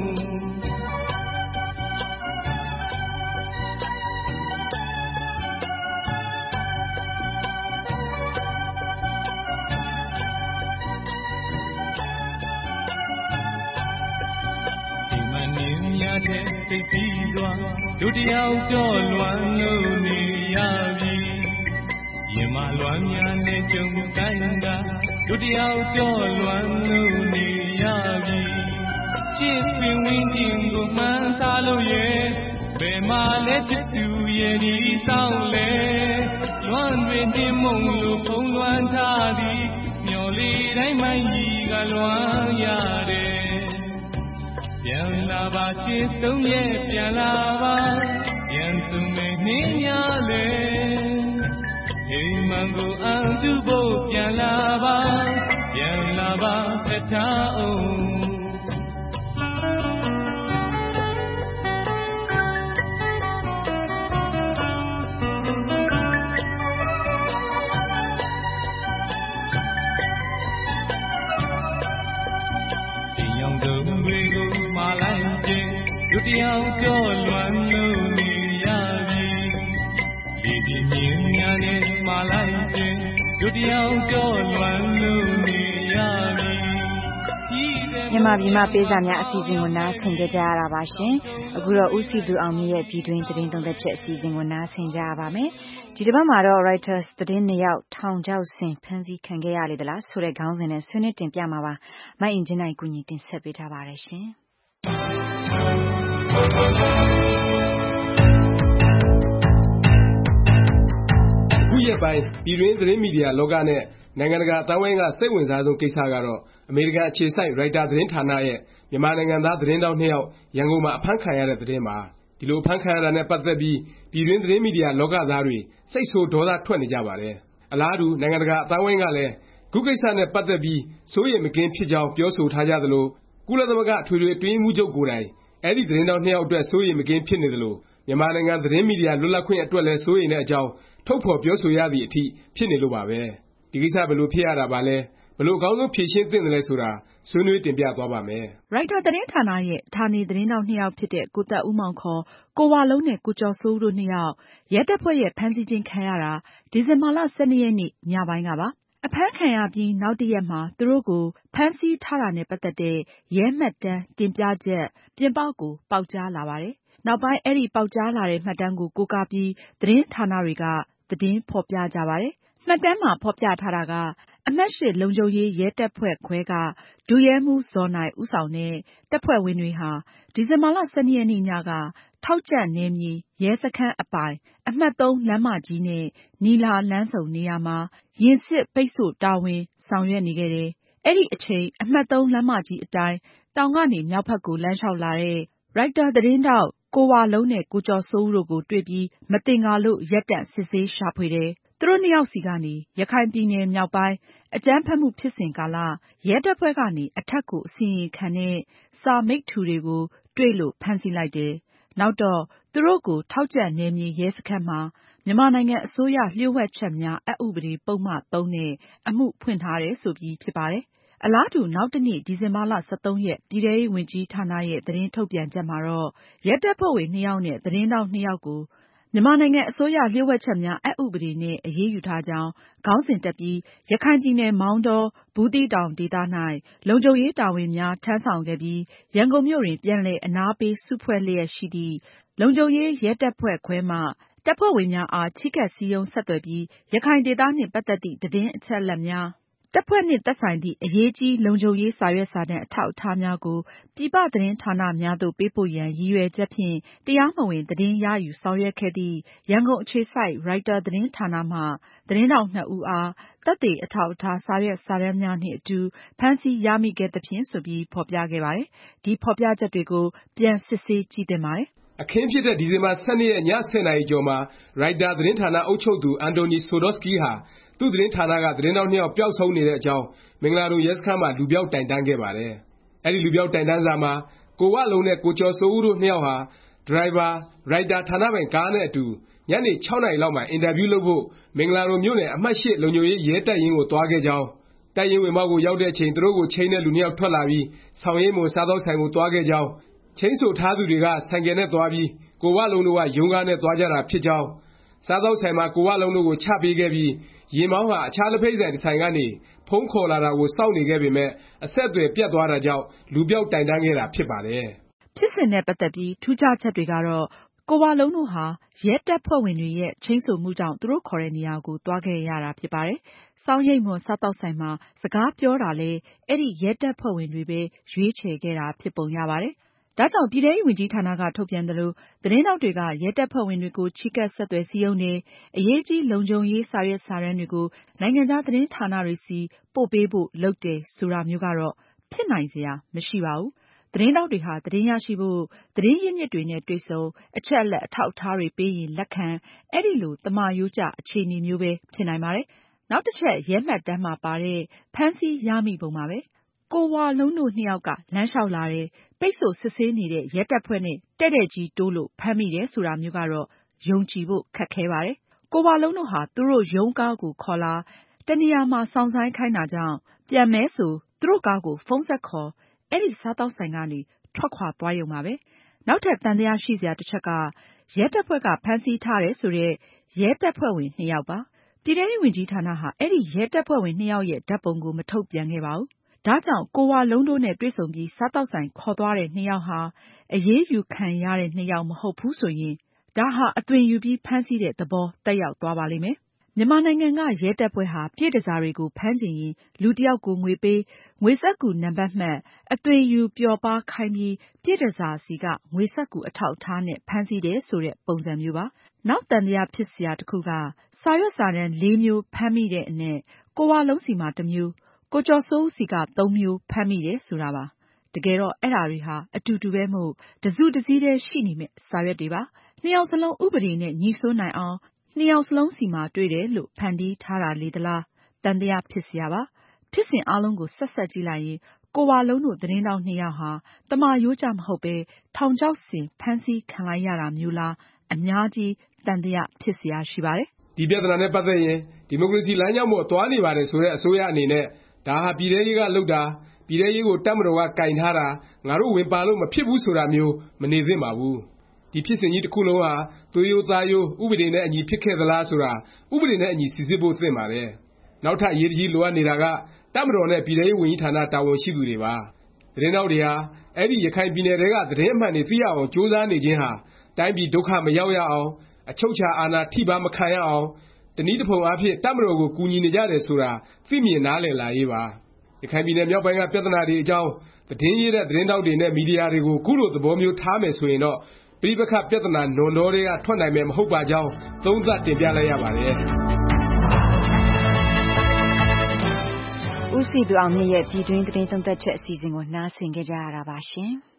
တဲ့စိတ်ကြီးစွာလူတယောက်ကြောလွမ်းလို့နေရပြီရင်မလွမ်းများနဲ့ကြုံတိုင်းကလူတယောက်ကြောလွမ်းလို့နေရပြီချစ်ပင်ဝင်းချင်းကိုမှန်းစားလို့ရဲ့ဘယ်မှာလဲချစ်သူရဲ့ဒီဆောင်လေလွမ်းတွင်တင်မုံလို့ဖုံးလွမ်းထားသည်မျော်လေးတိုင်းမိုင်းကြီးကလွမ်းရတယ်ပြန်လာပါချစ်ဆုံးရဲ့ပြန်လာပါပြန်ဆုံမဲ့နှင်းများလေအိမ်မန်ကိုအံတူဖို့ပြန်လာပါပြန်လာပါသထားအောင်လူတယောက်ကြောလွမ်းလို့နေရပြီဒီဒီမြင်းများနဲ့မာလိုက်တယ်လူတယောက်ကြောလွမ်းလို့နေရပြီမြန်မာပြည်မှာပေးစာများအစီအစဉ်ကိုနားဆင်ကြကြရတာပါရှင်အခုတော့ဦးစီသူအောင်မြင့်ရဲ့ပြည်တွင်းသတင်းသုံးသပ်ချက်အစီအစဉ်ကိုနားဆင်ကြရပါမယ်ဒီတစ်ပတ်မှာတော့ Reuters သတင်းနှစ်ယောက်ထောင်ချောက်ဆင်ဖမ်းဆီးခံခဲ့ရလေသလားဆိုတဲ့ခေါင်းစဉ်နဲ့ဆွေးနွေးတင်ပြမှာပါမိုက်အင်ဂျင်နိုင်ကူညီတင်ဆက်ပေးထားပါတယ်ရှင်ခုရက်ပိုင်းပြည်တွင်းသတင်းမီဒီယာလောကနဲ့နိုင်ငံတကာအသိုင်းအဝိုင်းကစိတ်ဝင်စားဆုံးကိစ္စကတော့အမေရိကန်အခြေစိုက်ရိုက်တာသတင်းဌာနရဲ့မြန်မာနိုင်ငံသားသတင်းတောက်နှစ်ယောက်ရန်ကုန်မှာအဖမ်းခံရတဲ့သတင်းပါဒီလိုအဖမ်းခံရတာနဲ့ပတ်သက်ပြီးပြည်တွင်းသတင်းမီဒီယာလောကသားတွေစိတ်ဆိုးဒေါသထွက်နေကြပါတယ်အလားတူနိုင်ငံတကာအသိုင်းအဝိုင်းကလည်းခုကိစ္စနဲ့ပတ်သက်ပြီးစိုးရိမ်မကင်းဖြစ်ကြောင်းပြောဆိုထားကြသလိုကုလသမဂ္ဂအထွေထွေအတွင်းရေးမှူးချုပ်ကိုယ်တိုင်အဲ့ဒီသတင်းတောက်နှစ်ယောက်အတွက်စိုးရိမ်မကင်းဖြစ်နေသလိုမြန်မာနိုင်ငံသတင်းမီဒီယာလွတ်လပ်ခွင့်အတွက်လည်းစိုးရိမ်တဲ့အကြောင်းထုတ်ဖော်ပြောဆိုရသည့်အထိဖြစ်နေလို့ပါပဲဒီကိစ္စဘယ်လိုဖြစ်ရတာပါလဲဘယ်လိုအကောင်းဆုံးဖြေရှင်းသင့်တယ်လဲဆိုတာဆွေးနွေးတင်ပြသွားပါမယ်ရိုက်တာသတင်းဌာနရဲ့ဌာနေသတင်းတောက်နှစ်ယောက်ဖြစ်တဲ့ကိုသက်ဦးမောင်ခေါ်ကိုဝလုံးနဲ့ကိုကျော်စိုးဦးတို့နှစ်ယောက်ရဲတပ်ဖွဲ့ရဲ့ဖမ်းဆီးခြင်းခံရတာဒီဇင်ဘာလ ၁၂ ရက်နေ့ညပိုင်းကပါအဖမ်းခံရပြီးနောက်တစ်ရက်မှာသူတို့ကိုဖမ်းဆီးထားတာနဲ့ပတ်သက်တဲ့ရဲမှတ်တမ်းတင်ပြချက်ပြင်ပကိုပေါက်ကြားလာပါတယ်။နောက်ပိုင်းအဲ့ဒီပေါက်ကြားလာတဲ့မှတ်တမ်းကိုကိုးကားပြီးသတင်းဌာနတွေကသတင်းဖော်ပြကြပါတယ်။မှတ်တမ်းမှာဖော်ပြထားတာကအမှတ်၈လုံခြုံရေးရဲတပ်ဖွဲ့ခွဲကဒုရဲမှူးဇော်နိုင်ဦးဆောင်တဲ့တပ်ဖွဲ့ဝင်တွေဟာဒီဇင်ဘာလ ၁၂ ရက်နေ့ညကထောက်ကြန့်နယ်မြေရဲစခန်းအပိုင်အမှတ် ၃ လမ်းမကြီးနဲ့နီလာလမ်းဆုံနေရာမှာယာဉ်စစ်ပိတ်ဆို့တာဝန်ဆောင်ရွက်နေခဲ့တယ်။အဲ့ဒီအချိန်အမှတ် ၃ လမ်းမကြီးအတိုင်းတောင်ကနေမြောက်ဘက်ကိုလမ်းလျှောက်လာတဲ့ရိုက်တာသတင်းထောက်ကိုဝလုံးနဲ့ကိုကျော်စိုးဦးတို့ကိုတွေ့ပြီးမသင်္ကာလို့ရပ်တန့်စစ်ဆေးရှာဖွေတယ်။သူတို့နှစ်ယောက်စီကနေရခိုင်ပြည်နယ်မြောက်ပိုင်းအကြမ်းဖက်မှုဖြစ်စဉ်ကာလရဲတပ်ဖွဲ့ကနေအထက်ကိုအစီရင်ခံတဲ့စာမိတ္တူတွေကိုတွေ့လို့ဖမ်းဆီးလိုက်တယ်။နောက်တော့သူတို့ကိုထောက်ကြန့်နယ်မြေရဲစခန်းမှာမြန်မာနိုင်ငံအစိုးရလျှို့ဝှက်ချက်များအက်ဥပဒေပုဒ်မ သုံးနဲ့အမှုဖွင့်ထားတယ်ဆိုပြီးဖြစ်ပါတယ်။အလားတူနောက်တစ်နေ့ဒီဇင်ဘာလ ၁၃ ရက်ပြည်ထဲရေးဝန်ကြီးဌာနရဲ့သတင်းထုတ်ပြန်ချက်မှာတော့ရဲတပ်ဖွဲ့ဝင်နှစ်ယောက်နဲ့သတင်းထောက်နှစ်ယောက်ကိုမြန်မာနိုင်ငံအစိုးရလျှို့ဝှက်ချက်များအက်ဥပဒေနဲ့အရေးယူထားကြောင်းခေါင်းစဉ်တပ်ပြီးရခိုင်ပြည်နယ်မောင်တောဘူးသီးတောင်ဒေသ၌လုံခြုံရေးတာဝန်များထမ်းဆောင်ခဲ့ပြီးရန်ကုန်မြို့တွင်ပြန်လည်အနားပေးစုဖွဲ့လျက်ရှိသည့်လုံခြုံရေးရဲတပ်ဖွဲ့ခွဲမှတပ်ဖွဲ့ဝင်များအားချဉ်းကပ်စည်းရုံးဆက်သွယ်ပြီးရခိုင်ဒေသနှင့်ပတ်သက်သည့်သတင်းအချက်အလက်များတပ်ဖွဲ့နှင့်သက်ဆိုင်သည့်အရေးကြီးလုံခြုံရေးစာရွက်စာတမ်းအထောက်အထားများကိုပြည်ပသတင်းဌာနများသို့ပေးပို့ရန်ရည်ရွယ်ချက်ဖြင့်တရားမဝင်သတင်းရယူဆောင်ရွက်ခဲ့သည့်ရန်ကုန်အခြေစိုက်ရိုက်တာသတင်းဌာနမှသတင်းထောက်နှစ်ဦးအားသက်သေအထောက်အထားစာရွက်စာတမ်းများနှင့်အတူဖမ်းဆီးရမိခဲ့သဖြင့်ဆိုပြီးဖော်ပြခဲ့ပါတယ်။ဒီဖော်ပြချက်တွေကိုပြန်စစ်ဆေးကြည့်သင့်ပါတယ်။အခင်းဖြစ်တဲ့ဒီဇင်ဘာ ၁၂ ရက်ည ၁၀ နာရီကျော်မှာရိုက်တာသတင်းဌာနအုပ်ချုပ်သူအန်တိုနီဆိုဒေါ့စကီးဟာသူ့သတင်းဌာနကသတင်းထောက်နှစ်ယောက်ပျောက်ဆုံးနေတဲ့အကြောင်းမင်္ဂလာဒုံရဲစခန်းမှာလူပျောက်တိုင်တန်းခဲ့ပါတယ်။အဲဒီလူပျောက်တိုင်တန်းစာမှာကိုဝလုံးနဲ့ကိုကျော်စိုးဦးတို့နှစ်ယောက်ဟာဒရိုင်ဘာရိုက်တာဌာနပိုင်ကားနဲ့အတူညနေ ၆ နာရီလောက်မှာအင်တာဗျူးလုပ်ဖို့မင်္ဂလာဒုံမြို့နယ်အမှတ် ၈ လုံခြုံရေးရဲတပ်ရင်းကိုသွားခဲ့ကြောင်းတပ်ရင်းဝင်ပေါက်ကိုရောက်တဲ့အချိန်သူတို့ကိုချိန်းတဲ့လူနှစ်ယောက်ထွက်လာပြီးဆောင်ရိပ်မွန်စားသောက်ဆိုင်ကိုသွားခဲ့ကြောင်းချိန်းဆိုထားသူတွေကဆိုင်ကယ်နဲ့သွားပြီးကိုဝလုံးတို့ကရုံးကားနဲ့သွားကြတာဖြစ်ကြောင်းစားသောက်ဆိုင်မှာကိုဝလုံးတို့ကိုချပေးခဲ့ပြီးယာဉ်မောင်းဟာအခြားလက်ဖက်ဆိုင်တစ်ဆိုင်ကနေဖုန်းခေါ်လာတာကိုစောင့်နေခဲ့ပေမယ့်အဆက်အသွယ်ပြတ်သွားတာကြောင့်လူပျောက်တိုင်တန်းခဲ့တာဖြစ်ပါတယ်။ဖြစ်စဉ်နဲ့ပတ်သက်ပြီးထူးခြားချက်တွေကတော့ကိုဝလုံးတို့ဟာရဲတပ်ဖွဲ့ဝင်တွေရဲ့ချိန်းဆိုမှုကြောင့်သူတို့ခေါ်တဲ့နေရာကိုသွားခဲ့ရတာဖြစ်ပါတယ်။စောင်းရိပ်မွန်စားသောက်ဆိုင်မှာစကားပြောတာလဲအဲ့ဒီရဲတပ်ဖွဲ့ဝင်တွေပဲရွေးချယ်ခဲ့တာဖြစ်ပုံရပါတယ်။ဒါကြောင့်ပြည်ထဲရေးဝန်ကြီးဌာနကထုတ်ပြန်သလိုသတင်းထောက်တွေကရဲတပ်ဖွဲ့ဝင်တွေကိုချဉ်းကပ်ဆက်သွယ်စည်းရုံးတယ်အရေးကြီးလုံခြုံရေးစာရွက်စာတမ်းတွေကိုနိုင်ငံခြားသတင်းဌာနတွေစီပို့ပေးဖို့လုပ်တယ်ဆိုတာမျိုးကတော့ဖြစ်နိုင်စရာမရှိပါဘူး။သတင်းတောက်တွေဟာသတင်းရရှိဖို့သတင်းရင်းမြစ်တွေနဲ့တွေ့ဆုံအချက်အလက်အထောက်အထားတွေပေးရင်လက်ခံအဲ့ဒီလိုတမာရိုးကျအခြေအနေမျိုးပဲဖြစ်နိုင်ပါတယ်။နောက်တစ်ချက်ရဲမှတ်တမ်းမှာပါတဲ့ဖမ်းဆီးရမိပုံပါပဲ။ကိုဝါလုံးတို့နှစ်ယောက်ကလမ်းလျှောက်လာတယ်ပိတ်ဆို့စစ်ဆေးနေတဲ့ရဲတပ်ဖွဲ့နဲ့တဲ့တဲ့ကြီးတိုးလို့ဖမ်းမိတယ်ဆိုတာမျိုးကတော့ယုံကြည်ဖို့ခက်ခဲပါတယ်။ကိုဝါလုံးတို့ဟာသူတို့ရုံးကားကိုခေါ်လာတနေရာမှာစောင့်ဆိုင်ခိုင်းတာကြောင့်ပြန်မဲဆိုသူတို့ကားကိုဖုန်းဆက်ခေါ်အဲ့ဒီစားတောက်ဆိုင်ကနေထွက်ခွာသွားရုံပါပဲ။နောက်ထပ်တန်တရားရှိစရာတစ်ချက်ကရဲတပ်ဖွဲ့ကဖမ်းဆီးထားတယ်ဆိုတဲ့ရဲတပ်ဖွဲ့ဝင်နှစ်ယောက်ပါ။ပြည်ထောင်စုဝန်ကြီးဌာနဟာအဲ့ဒီရဲတပ်ဖွဲ့ဝင်နှစ်ယောက်ရဲ့ဓာတ်ပုံကိုမထုတ်ပြန်ခဲ့ပါဘူး။ဒါကြောင့်ကိုဝါလုံးတို့နဲ့တွေ့ဆုံပြီးစားတောက်ဆိုင်ခေါ်သွားတဲ့နှစ်ယောက်ဟာအရေးယူခံရတဲ့နှစ်ယောက်မဟုတ်ဘူးဆိုရင်ဒါဟာအသွင်ယူပြီးဖမ်းဆီးတဲ့သဘောတက်ရောက်သွားပါလိမ့်မယ်။မြန်မာနိုင်ငံကရဲတပ်ဖွဲ့ဟာပြည်တစားတွေကိုဖမ်းချင်ရင်လူတစ်ယောက်ကိုငွေပေးငွေစက္ကူနံပါတ်မှတ်အသွင်ယူပျော်ပါခိုင်းပြီးပြည်တစားစီကငွေစက္ကူအထောက်အထားနဲ့ဖမ်းဆီးတယ်ဆိုတဲ့ပုံစံမျိုးပါ။နောက်တန်တရားဖြစ်စရာတစ်ခုကစာရွက်စာတမ်းလေးမျိုးဖမ်းမိတဲ့အနက်ကိုဝါလုံးစီမှာတစ်မျိုးကိုကျော်စိုးဦးစီကသုံးမျိုးဖမ်းမိတယ်ဆိုတာပါ။တကယ်တော့အဲ့ဓာတွေဟာအတူတူပဲမို့တစုတစည်းတည်းရှိနေမဲ့စာရွက်တွေပါ။နှစ်ယောက်စလုံးဥပဒေနဲ့ညီစိုးနိုင်အောင်နှစ်ယောက်စလုံးစီမှာတွေ့တယ်လို့ဖန်တီးထားတာလေသလားတန်တရားဖြစ်စရာပါဖြစ်စဉ်အားလုံးကိုဆက်ဆက်ကြည့်လိုက်ရင်ကိုဝါလုံးတို့သတင်းတောက်နှစ်ယောက်ဟာတမာရိုးကြမဟုတ်ပဲထောင်ချောက်ဆင်ဖမ်းဆီးခံလိုက်ရတာမျိုးလားအများကြီးတန်တရားဖြစ်စရာရှိပါတယ်ဒီပြဿနာနဲ့ပတ်သက်ရင်ဒီမိုကရေစီလမ်းကြောင်းပေါ်သွားနေပါတယ်ဆိုတဲ့အစိုးရအနေနဲ့ဒါဟာပြည်ထရေးကလုပ်တာပြည်ထရေးကိုတပ်မတော်ကကင်ထားတာငါတို့ဝင်ပါလို့မဖြစ်ဘူးဆိုတာမျိုးမနေသင့်ပါဘူးဒီဖြစ်စဉ်ကြီးတစ်ခုလုံးဟာသွေးရိုးသားရိုးဥပဒေနဲ့အညီဖြစ်ခဲ့သလားဆိုတာဥပဒေနဲ့အညီစီစစ်ဖို့သင့်ပါတယ်နောက်ထပ်အရေးကြီးလိုအပ်နေတာကတပ်မတော်နဲ့ပြည်ထရေးဝန်ကြီးဌာနတာဝန်ရှိသူတွေပါသတင်းတောက်တွေဟာအဲ့ဒီရခိုင်ပြည်နယ်တွေကသတင်းအမှန်တွေသိရအောင်ကြိုးစားနေခြင်းဟာတိုင်းပြည်ဒုက္ခမရောက်ရအောင်အချုပ်အခြာအာဏာထိပါမခံရအောင်တနည်းတစ်ပုံအားဖြင့်တပ်မတော်ကိုကူညီနေကြတယ်ဆိုတာသိမြင်နားလည်လာရေးပါရခိုင်ပြည်နယ်မြောက်ပိုင်းကပြဿနာတွေအကြောင်းသတင်းရေးတဲ့သတင်းတောက်တွေနဲ့မီဒီယာတွေကိုခုလိုသဘောမျိုးထားမယ်ဆိုရင်တော့ပဋိပက္ခပြဿနာနွန်တော်တွေကထွက်နိုင်မယ်မဟုတ်ပါကြောင်းသုံးသပ်တင်ပြလိုက်ရပါတယ်ဦးစီသူအောင်မြင့်ရဲ့ပြည်တွင်းသတင်းသုံးသပ်ချက်အစီအစဉ်ကိုနားဆင်ကြကြရတာပါရှင်။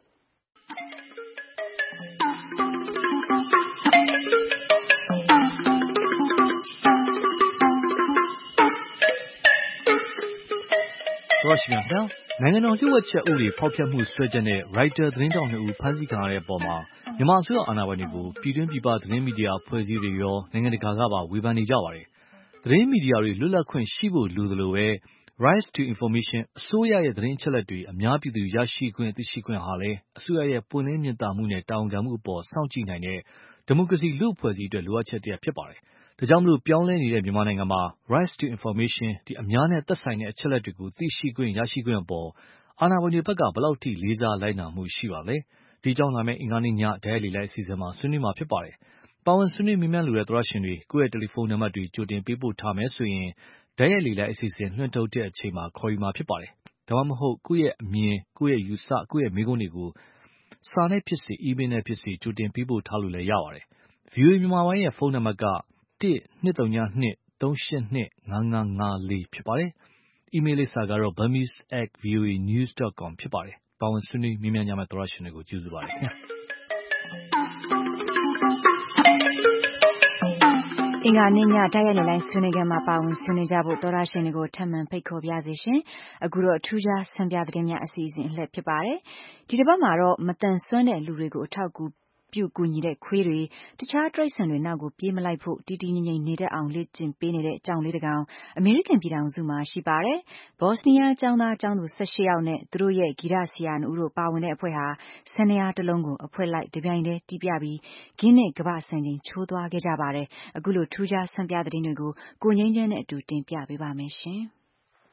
ရောရှိမြန်ဗျာနိုင်ငံတော်လျှို့ဝှက်ချက်ဥပဒေဖောက်ဖျက်မှုစွဲချက်နဲ့ရိုက်တာသတင်းတောက်နှစ်ဦးဖမ်းဆီးခံရတဲ့အပေါ်မှာမြန်မာအစိုးရအာဏာပိုင်တွေကိုပြည်တွင်းပြည်ပသတင်းမီဒီယာအဖွဲ့အစည်းတွေရောနိုင်ငံတကာကပါဝေဖန်နေကြပါတယ်။သတင်းမီဒီယာတွေလွတ်လပ်ခွင့်ရှိဖို့လိုသလိုပဲ Rights to Information အစိုးရရဲ့သတင်းအချက်အလက်တွေအများပြည်သူရရှိခွင့်သိရှိခွင့်ဟာလည်းအစိုးရရဲ့ပွင့်လင်းမြင်သာမှုနဲ့တာဝန်ခံမှုအပေါ်စောင့်ကြည့်နိုင်တဲ့ဒီမိုကရေစီလူ့အဖွဲ့အစည်းအတွက်လိုအပ်ချက်တစ်ရပ်ဖြစ်ပါတယ်။ဒါကြောင့်မလို့ပြောင်းလဲနေတဲ့မြန်မာနိုင်ငံမှာ Rights to Information ဒီအများနဲ့သက်ဆိုင်တဲ့အချက်အလက်တွေကိုသိရှိခွင့်ရရှိခွင့်အပေါ်အာဏာပိုင်တွေဘက်ကဘယ်လောက်ထိလေးစားလိုက်နာမှုရှိပါလဲ။ဒီကြောင့်လာမယ့်အင်္ဂါနေ့ညဒဲလီလိုက်အစီအစဉ်မှာဆွေးနွေးမှာဖြစ်ပါတယ်။ပါဝင်ဆွေးနွေးမြင်မြန်လိုတဲ့သောရရှင်တွေကိုယ့်ရဲ့တယ်လီဖုန်းနံပါတ်တွေကြိုတင်ပေးပို့ထားမယ်ဆိုရင်ဒဲလီလိုက်အစီအစဉ်လွှင့်ထုတ်တဲ့အချိန်မှာခေါ်ယူမှာဖြစ်ပါတယ်။ဒါမှမဟုတ်ကိုယ့်ရဲ့အမြင်ကိုယ့်ရဲ့ယူဆကိုယ့်ရဲ့မိကုန်းတွေကိုစာနဲ့ဖြစ်စေအီးမေးလ်နဲ့ဖြစ်စေကြိုတင်ပေးပို့ထားလို့လည်းရပါတယ်။ ဗွီအိုအေ မြန်မာပိုင်းရဲ့ဖုန်းနံပါတ်က တစ် နှစ် သုံး နှစ် သုံး ရှစ် နှစ် ငါး ငါး ငါး လေး ဖြစ်ပါတယ်။ အီးမေးလ်လိပ်စာကတော့ burmese at voanews dot com ဖြစ်ပါတယ်။ပါဝင်ဆွေးနွေးမြင်မြန်ကြမယ့်သောရရှင်တွေကိုကျေးဇူးပါတယ်ခင်ဗျာ။အင်္ဂါနေ့ညတိုက်ရိုက်လိုင်းဆွေးနွေးခန်းမှာပါဝင်ဆွေးနွေးကြဖို့သောရရှင်တွေကိုထပ်မံဖိတ်ခေါ်ပြစေရှင်။အခုတော့ထူးခြားဆံပြသတင်းများအစီအစဉ်အလှည့်ဖြစ်ပါတယ်။ဒီတစ်ပတ်မှာတော့မတန်ဆွမ်းတဲ့လူတွေကိုအထောက်အကူပြုကူညီတဲ့ခွေးတွေတခြားတိရစ္ဆာန်တွေနောက်ကိုပြေးမလိုက်ဖို့တည်တည်ငြိမ်ငြိမ်နေတတ်အောင်လေ့ကျင့်ပေးနေတဲ့အကြောင်းလေးတစ်ကောင်အမေရိကန်ပြည်ထောင်စုမှာရှိပါတယ်။ဘော့စနီးယားကျောင်းသားကျောင်းသူ၁၈ယောက်နဲ့သူတို့ရဲ့ဂီတဆရာနှစ်ဦးတို့ပါဝင်တဲ့အဖွဲ့ဟာစနေအားတစ်လုံးကိုအဖွဲ့လိုက်တပြိုင်တည်းတီးပြပြီးဂင်းနဲ့ကမ္ဘာ့စံချိန်ချိုးသွားခဲ့ကြပါတယ်။အခုလိုထူးခြားဆံပြသတင်းတွေကိုကိုငြိမ်းချမ်းနဲ့အတူတင်ပြပေးပါမယ်ရှင်။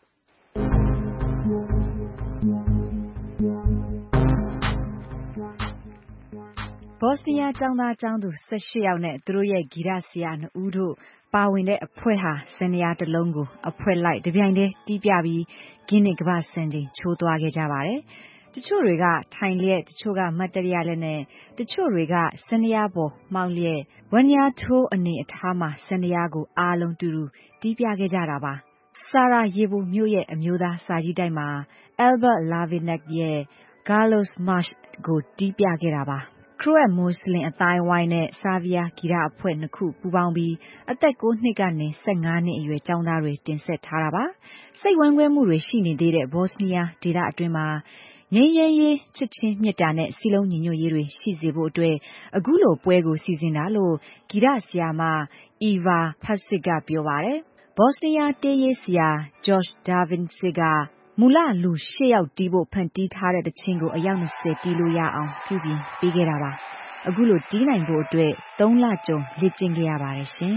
ဘော့စနီးယားကျောင်းသားကျောင်းသူ၁၈ယောက်နဲ့သူတို့ရဲ့ဂီတဆရာနှစ်ဦးတို့ပါဝင်တဲ့အဖွဲ့ဟာစနေအားတစ်လုံးကိုအဖွဲ့လိုက်တပြိုင်တည်းတီးပြပြီးဂင်းနဲ့ကမ္ဘာ့စံချိန်ချိုးသွားခဲ့ကြပါတယ်။တချို့တွေကထိုင်လျက်တချို့ကမတ်တရလက်နဲ့တချို့တွေကစနေအားပေါ်မှောက်လျက်ဝမ်းညာထိုးအနေအထားမှာစနေအားကိုအားလုံးတူတူတီးပြခဲ့ကြတာပါ။ ဆာရာယေဘူမြို့ရဲ့အမျိုးသားစာကြည့်တိုက်မှာ Albert Lavinak ရဲ့ Carlos March ကိုတီးပြခဲ့တာပါခရိုတ်မွတ်စလင်အတိုင်းဝိုင်းနဲ့ဆာဗီယာဂီတအဖွဲ့နှစ်ခုပူးပေါင်းပြီးအသက်၉နှစ်ကနေ၁၅နှစ်အရွယ်ကျောင်းသားတွေတင်ဆက်ထားတာပါစိတ်ဝမ်းကွဲမှုတွေရှိနေသေးတဲ့ဘော့စနီးယားဒေသအတွင်းမှာငြိမ်းချမ်းရေးချစ်ချင်းမြတ်တာနဲ့စီလုံးညီညွတ်ရေးတွေရှိစေဖို့အတွက်အခုလိုပွဲကိုစီစဉ်တာလို့ဂီတဆရာမအီဗာဖတ်စစ်ကပြောပါတယ်ဘော့စနီးယားတေးရေးဆရာဂျော့ချ်ဒါဗင်စစ်ကမူလလူရှစ်ယောက်တီးဖို့ဖန်တီးထားတဲ့တခြင်းကိုအယောက်၂၀တီးလို့ရအောင်ပြုပြင်ပေးခဲ့တာပါအခုလိုတီးနိုင်ဖို့အတွက်သုံးလကြုံလေ့ကျင့်ခဲ့ရပါတယ်ရှင်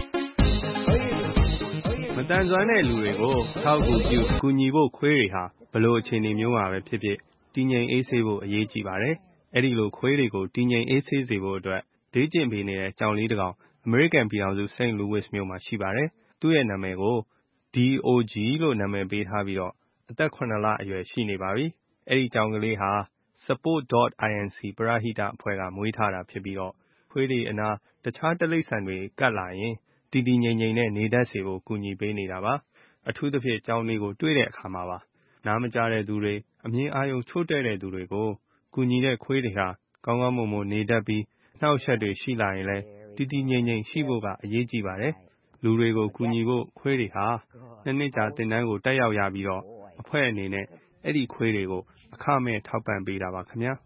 မတန်ဆွမ်းတဲ့လူတွေကိုထောက်ကူပြုကူညီဖို့ခွေးတွေဟာဘလို့အခြေအနေမျိုးမှာပဲဖြစ်ဖြစ်တည်ငြိမ်အေးဆေးဖို့အရေးကြီးပါတယ်အဲ့ဒီလိုခွေးတွေကိုတည်ငြိမ်အေးဆေးစေဖို့အတွက်လေ့ကျင့်ပေးနေတဲ့ကြောင်လေးတစ်ကောင်အမေရိကန်ပြည်ထောင်စုစိန့်လူးဝစ်မြို့မှာရှိပါတယ်သူ့ရဲ့နာမည်ကို ဒီ အို ဂျီ လို့နာမည်ပေးထားပြီးတော့အသက်ခုနှစ်လအရွယ်ရှိနေပါပြီအဲ့ဒီကြောင်ကလေးဟာ support dot inc ပရဟိတအဖွဲ့ကမွေးထားတာဖြစ်ပြီးတော့ခွေးတွေအနာတခြားတိရစ္ဆာန်တွေကတ်လာရင်တည်တည်ငြိမ်ငြိမ်နဲ့နေတတ်စေဖို့ကူညီပေးနေတာပါအထူးသဖြင့်ကြောင်လေးကိုတွေ့တဲ့အခါမှာပါနားမကြားတဲ့သူတွေအမြင်အာရုံချို့တဲ့တဲ့သူတွေကိုကူညီတဲ့ခွေးတွေဟာကောင်းကောင်းမွန်မွန်နေတတ်ပြီးနှောက်ယှက်တွေရှိလာရင်လည်းတည်တည်ငြိမ်ငြိမ်ရှိဖို့ကအရေးကြီးပါတယ်လူတွေကိုကူညီဖို့ခွေးတွေဟာနှစ်နှစ်ကြာသင်တန်းကိုတက်ရောက်ရပြီးတော့အဖွဲ့အနေနဲ့အဲ့ဒီခွေးတွေကိုအခမဲ့ထောက်ပံ့ပေးတာပါခင်ဗျာ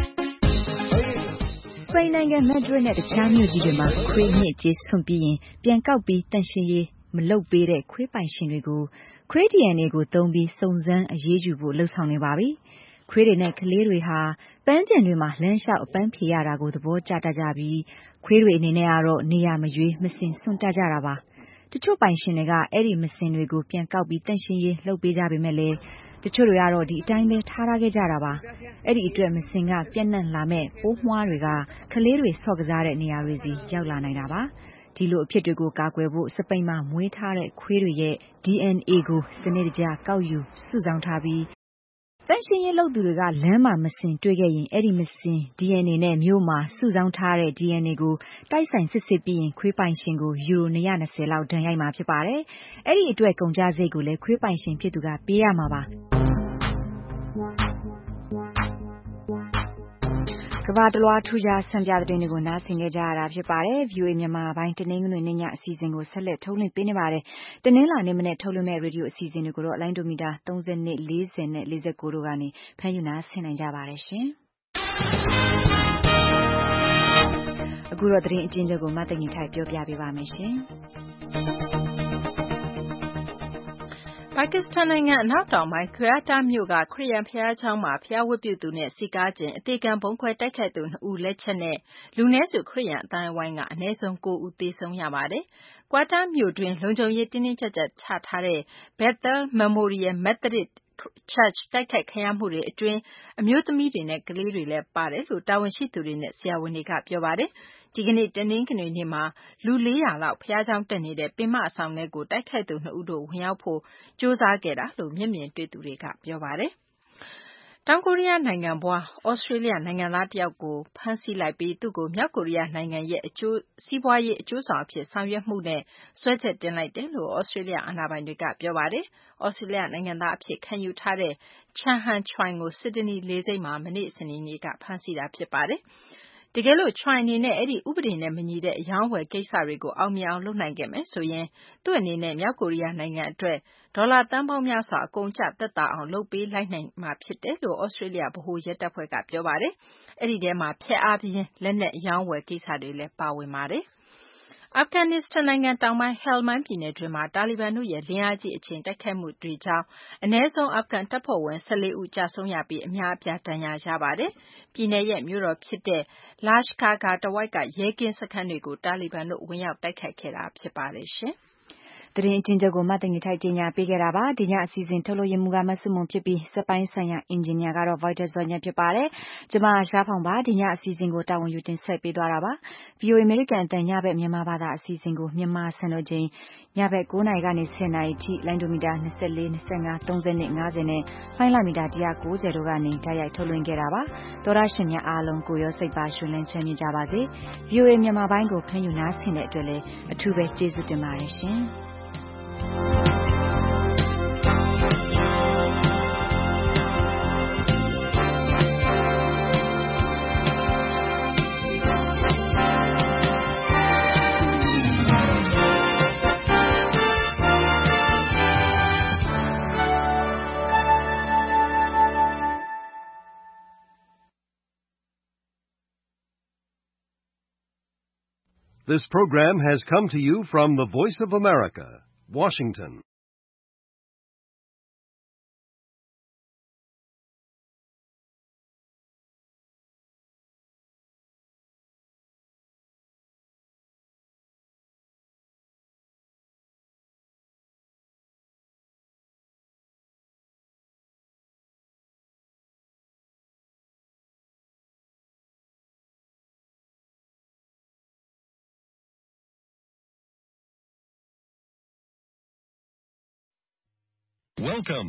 စပိန်နိုင်ငံမက်ဒရစ်နဲ့တခြားမြို့ကြီးတွေမှာခွေးညစ်ကြေးဆွန့်ပြီးရင်ပြန်ကောက်ပြီးတန့်ရှင်းရေးမလုပ်ပေးတဲ့ခွေးပိုင်ရှင်တွေကိုခွေး ဒီအန်အေ ကိုသုံးပြီးစုံစမ်းအရေးယူဖို့လှုံ့ဆော်နေပါပြီခွေးတွေနဲ့ကလေးတွေဟာပန်းကျင်တွေမှာလမ်းလျှောက်အပန်းဖြေရတာကိုသဘောကျတတ်ကြပြီးခွေးတွေအနေနဲ့ကတော့နေရမရွေးမစင်စွန့်တတ်ကြတာပါတချို့ပိုင်ရှင်တွေကအဲ့ဒီမစင်တွေကိုပြန်ကောက်ပြီးတန့်ရှင်းရေးလုပ်ပေးကြပေမဲ့လည်းတချို့တွေကတော့ဒီအတိုင်းပဲထားထားခဲ့ကြတာပါအဲ့ဒီအတွက်မစင်ကပြန့်နှံ့လာမဲ့ပိုးမွှားတွေကကလေးတွေဆော့ကစားတဲ့နေရာတွေစီရောက်လာနိုင်တာပါဒီလိုအဖြစ်တွေကိုကာကွယ်ဖို့စပိန်မှာမွေးထားတဲ့ခွေးတွေရဲ့ ဒီအန်အေ ကိုစနစ်တကျကောက်ယူစုဆောင်းထားပြီးတန့်ရှင်းရေးလုပ်သူတွေကလမ်းမှာမစင်တွေ့ခဲ့ရင်အဲ့ဒီမစင် ဒီအန်အေ နဲ့မြို့မှာစုဆောင်းထားတဲ့ ဒီအန်အေ ကိုတိုက်ဆိုင်စစ်ဆေးပြီးရင်ခွေးပိုင်ရှင်ကိုယူရို၂၂၀လောက်ဒဏ်ရိုက်မှာဖြစ်ပါတယ်အဲ့ဒီအတွက်ကုန်ကျစရိတ်ကိုလည်းခွေးပိုင်ရှင်ဖြစ်သူကပေးရမှာပါကမ္ဘာတလွှားထူးခြားဆံပြသတင်းတွေကိုနားဆင်ကြကြရတာဖြစ်ပါတယ် ဗီအိုအေ မြန်မာပိုင်းတနင်္ဂနွေနေ့ညအစီအစဉ်ကိုဆက်လက်ထုတ်လွှင့်ပေးနေပါတယ်တနင်္လာနေ့မနေ့ထုတ်လွှင့်မဲ့ရေဒီယိုအစီအစဉ်တွေကိုတော့လိုင်းဒိုမီတာ၃၂ ၄၀နဲ့၄၉တို့ကနေဖမ်းယူနားဆင်နိုင်ကြပါတယ်ရှင်အခုတော့သတင်းအကျဉ်းချုပ်ကိုမသိင်္ဂီထိုက်ပြောပြပေးပါမယ်ရှင်ပါကစ္စတန်နိုင်ငံအနောက်တောင်ပိုင်းကွာတာမြို့ကခရစ်ယာန်ဘုရားကျောင်းမှာဘုရားဝတ်ပြုသူနဲ့စည်းကားခြင်းအသေးခံဗုံးခွဲတိုက်ခိုက်သူနှစ်ဦးလက်ချက်နဲ့လူနည်းစုခရစ်ယာန်အတိုင်းအဝိုင်းကအနည်းဆုံး၉ဦးသေဆုံးရပါတယ်။ကွာတာမြို့တွင်လုံခြုံရေးတင်းတင်းကျပ်ကျပ်ချထားတဲ့ Bethel Memorial Methodist Church တိုက်ခိုက်ခံရမှုတွေအတွင်းအမျိုးသမီးတွေနဲ့ကလေးတွေလည်းပါတယ်လို့တာဝန်ရှိသူတွေနဲ့ဆရာဝန်တွေကပြောပါတယ်။ဒီကနေ့တနင်္ဂနွေနေ့မှာလူ၄ရာလောက်ဘုရားကျောင်းတက်နေတဲ့ပင်မအဆောင်ထဲကိုတိုက်ခိုက်သူနှစ်ဦးတို့ဝင်ရောက်ဖို့ကြိုးစားခဲ့တာလို့မျက်မြင်တွေ့သူတွေကပြောပါတယ်။တောင်ကိုရီးယားနိုင်ငံဘွားဩစတြေးလျနိုင်ငံသားတယောက်ကိုဖမ်းဆီးလိုက်ပြီးသူ့ကိုမြောက်ကိုရီးယားနိုင်ငံရဲ့အကျိုးစီးပွားရေးအကျိုးဆောင်အဖြစ်ဆောင်ရွက်မှုနဲ့စွဲချက်တင်လိုက်တယ်လို့ဩစတြေးလျအာဏာပိုင်တွေကပြောပါတယ်။ဩစတြေးလျနိုင်ငံသားအဖြစ်ခံယူထားတဲ့ Chan Han Choi ကိုစစ်ဒနီလေဆိပ်မှာမနေ့စနေနေ့ကဖမ်းဆီးတာဖြစ်ပါတယ်။တကယ်လို့ Choi အနေနဲ့အဲ့ဒီဥပဒေနဲ့မညီတဲ့အယောင်းအဝယ်ကိစ္စတွေကိုအောင်မြင်အောင်လုပ်နိုင်ခဲ့မယ်ဆိုရင်သူ့အနေနဲ့မြောက်ကိုရီးယားနိုင်ငံအတွက်ဒေါ်လာသန်းပေါင်းများစွာအကုန်အကျသက်သာအောင်လုပ်ပေးလိုက်နိုင်မှာဖြစ်တယ်လို့ဩစတြေးလျဗဟိုရဲတပ်ဖွဲ့ကပြောပါတယ်။အဲ့ဒီထဲမှာဖျက်အားပြင်းလက်နက်အယောင်းအဝယ်ကိစ္စတွေလည်းပါဝင်ပါတယ်။အာဖဂန်နစ္စတန်နိုင်ငံတောင်ပိုင်း Helmand ပြည်နယ်တွင်းမှာတာလီဘန်တို့ရဲ့လင်းအားကြီးအချိန်တိုက်ခိုက်မှုတွေကြောင့်အနည်းဆုံးအာဖဂန်တပ်ဖွဲ့ဝင်၁၄ဦးကြာဆုံးရပြီးအများအပြားဒဏ်ရာရပါတယ်။ပြည်နယ်ရဲ့မြို့တော်ဖြစ်တဲ့ Lashkar Gah တဝိုက်ကရဲကင်းစခန်းတွေကိုတာလီဘန်တို့ဝင်ရောက်တိုက်ခိုက်ခဲ့တာဖြစ်ပါတယ်ရှင်။သတင်းအချင်းချုပ်ကိုမသိင်္ဂီထိုက်ကြီးညာပေးခဲ့တာပါဒီညအစီအစဉ်ထုတ်လို့ရမှုကမဆုမွန်ဖြစ်ပြီးစက်ပိုင်းဆိုင်ရာအင်ဂျင်နီယာကတော့ Voider ဇော်ညက်ဖြစ်ပါတယ်ကျမရှားဖောင်ပါဒီညအစီအစဉ်ကိုတာဝန်ယူတင်ဆက်ပေးသွားတာပါ ဗီအိုအေ American အတန်ညဘက်မြန်မာဘာသာအစီအစဉ်ကိုမြန်မာစံတော်ချိန်ညဘက်၉နာရီကနေ၁၀နာရီထိလိုင်းဒိုမီတာ၂၄ ၂၅ ၃၂ ၅၀နဲ့ဖိုင်းလာမီတာ၁၉၀တို့ကနေတိုက်ရိုက်ထုတ်လွှင့်ခဲ့တာပါသောရရှင်များအားလုံးကိုရောစိတ်ပါရှင်လန်းချမ်းမြေ့ကြပါစေ ဗီအိုအေ မြန်မာပိုင်းကိုဖမ်းယူနားဆင်တဲ့အတွက်လည်းအထူးပဲကျေးဇူးတင်ပါတယ်ရှင်။ This program has come to you from the Voice of America, Washington. Welcome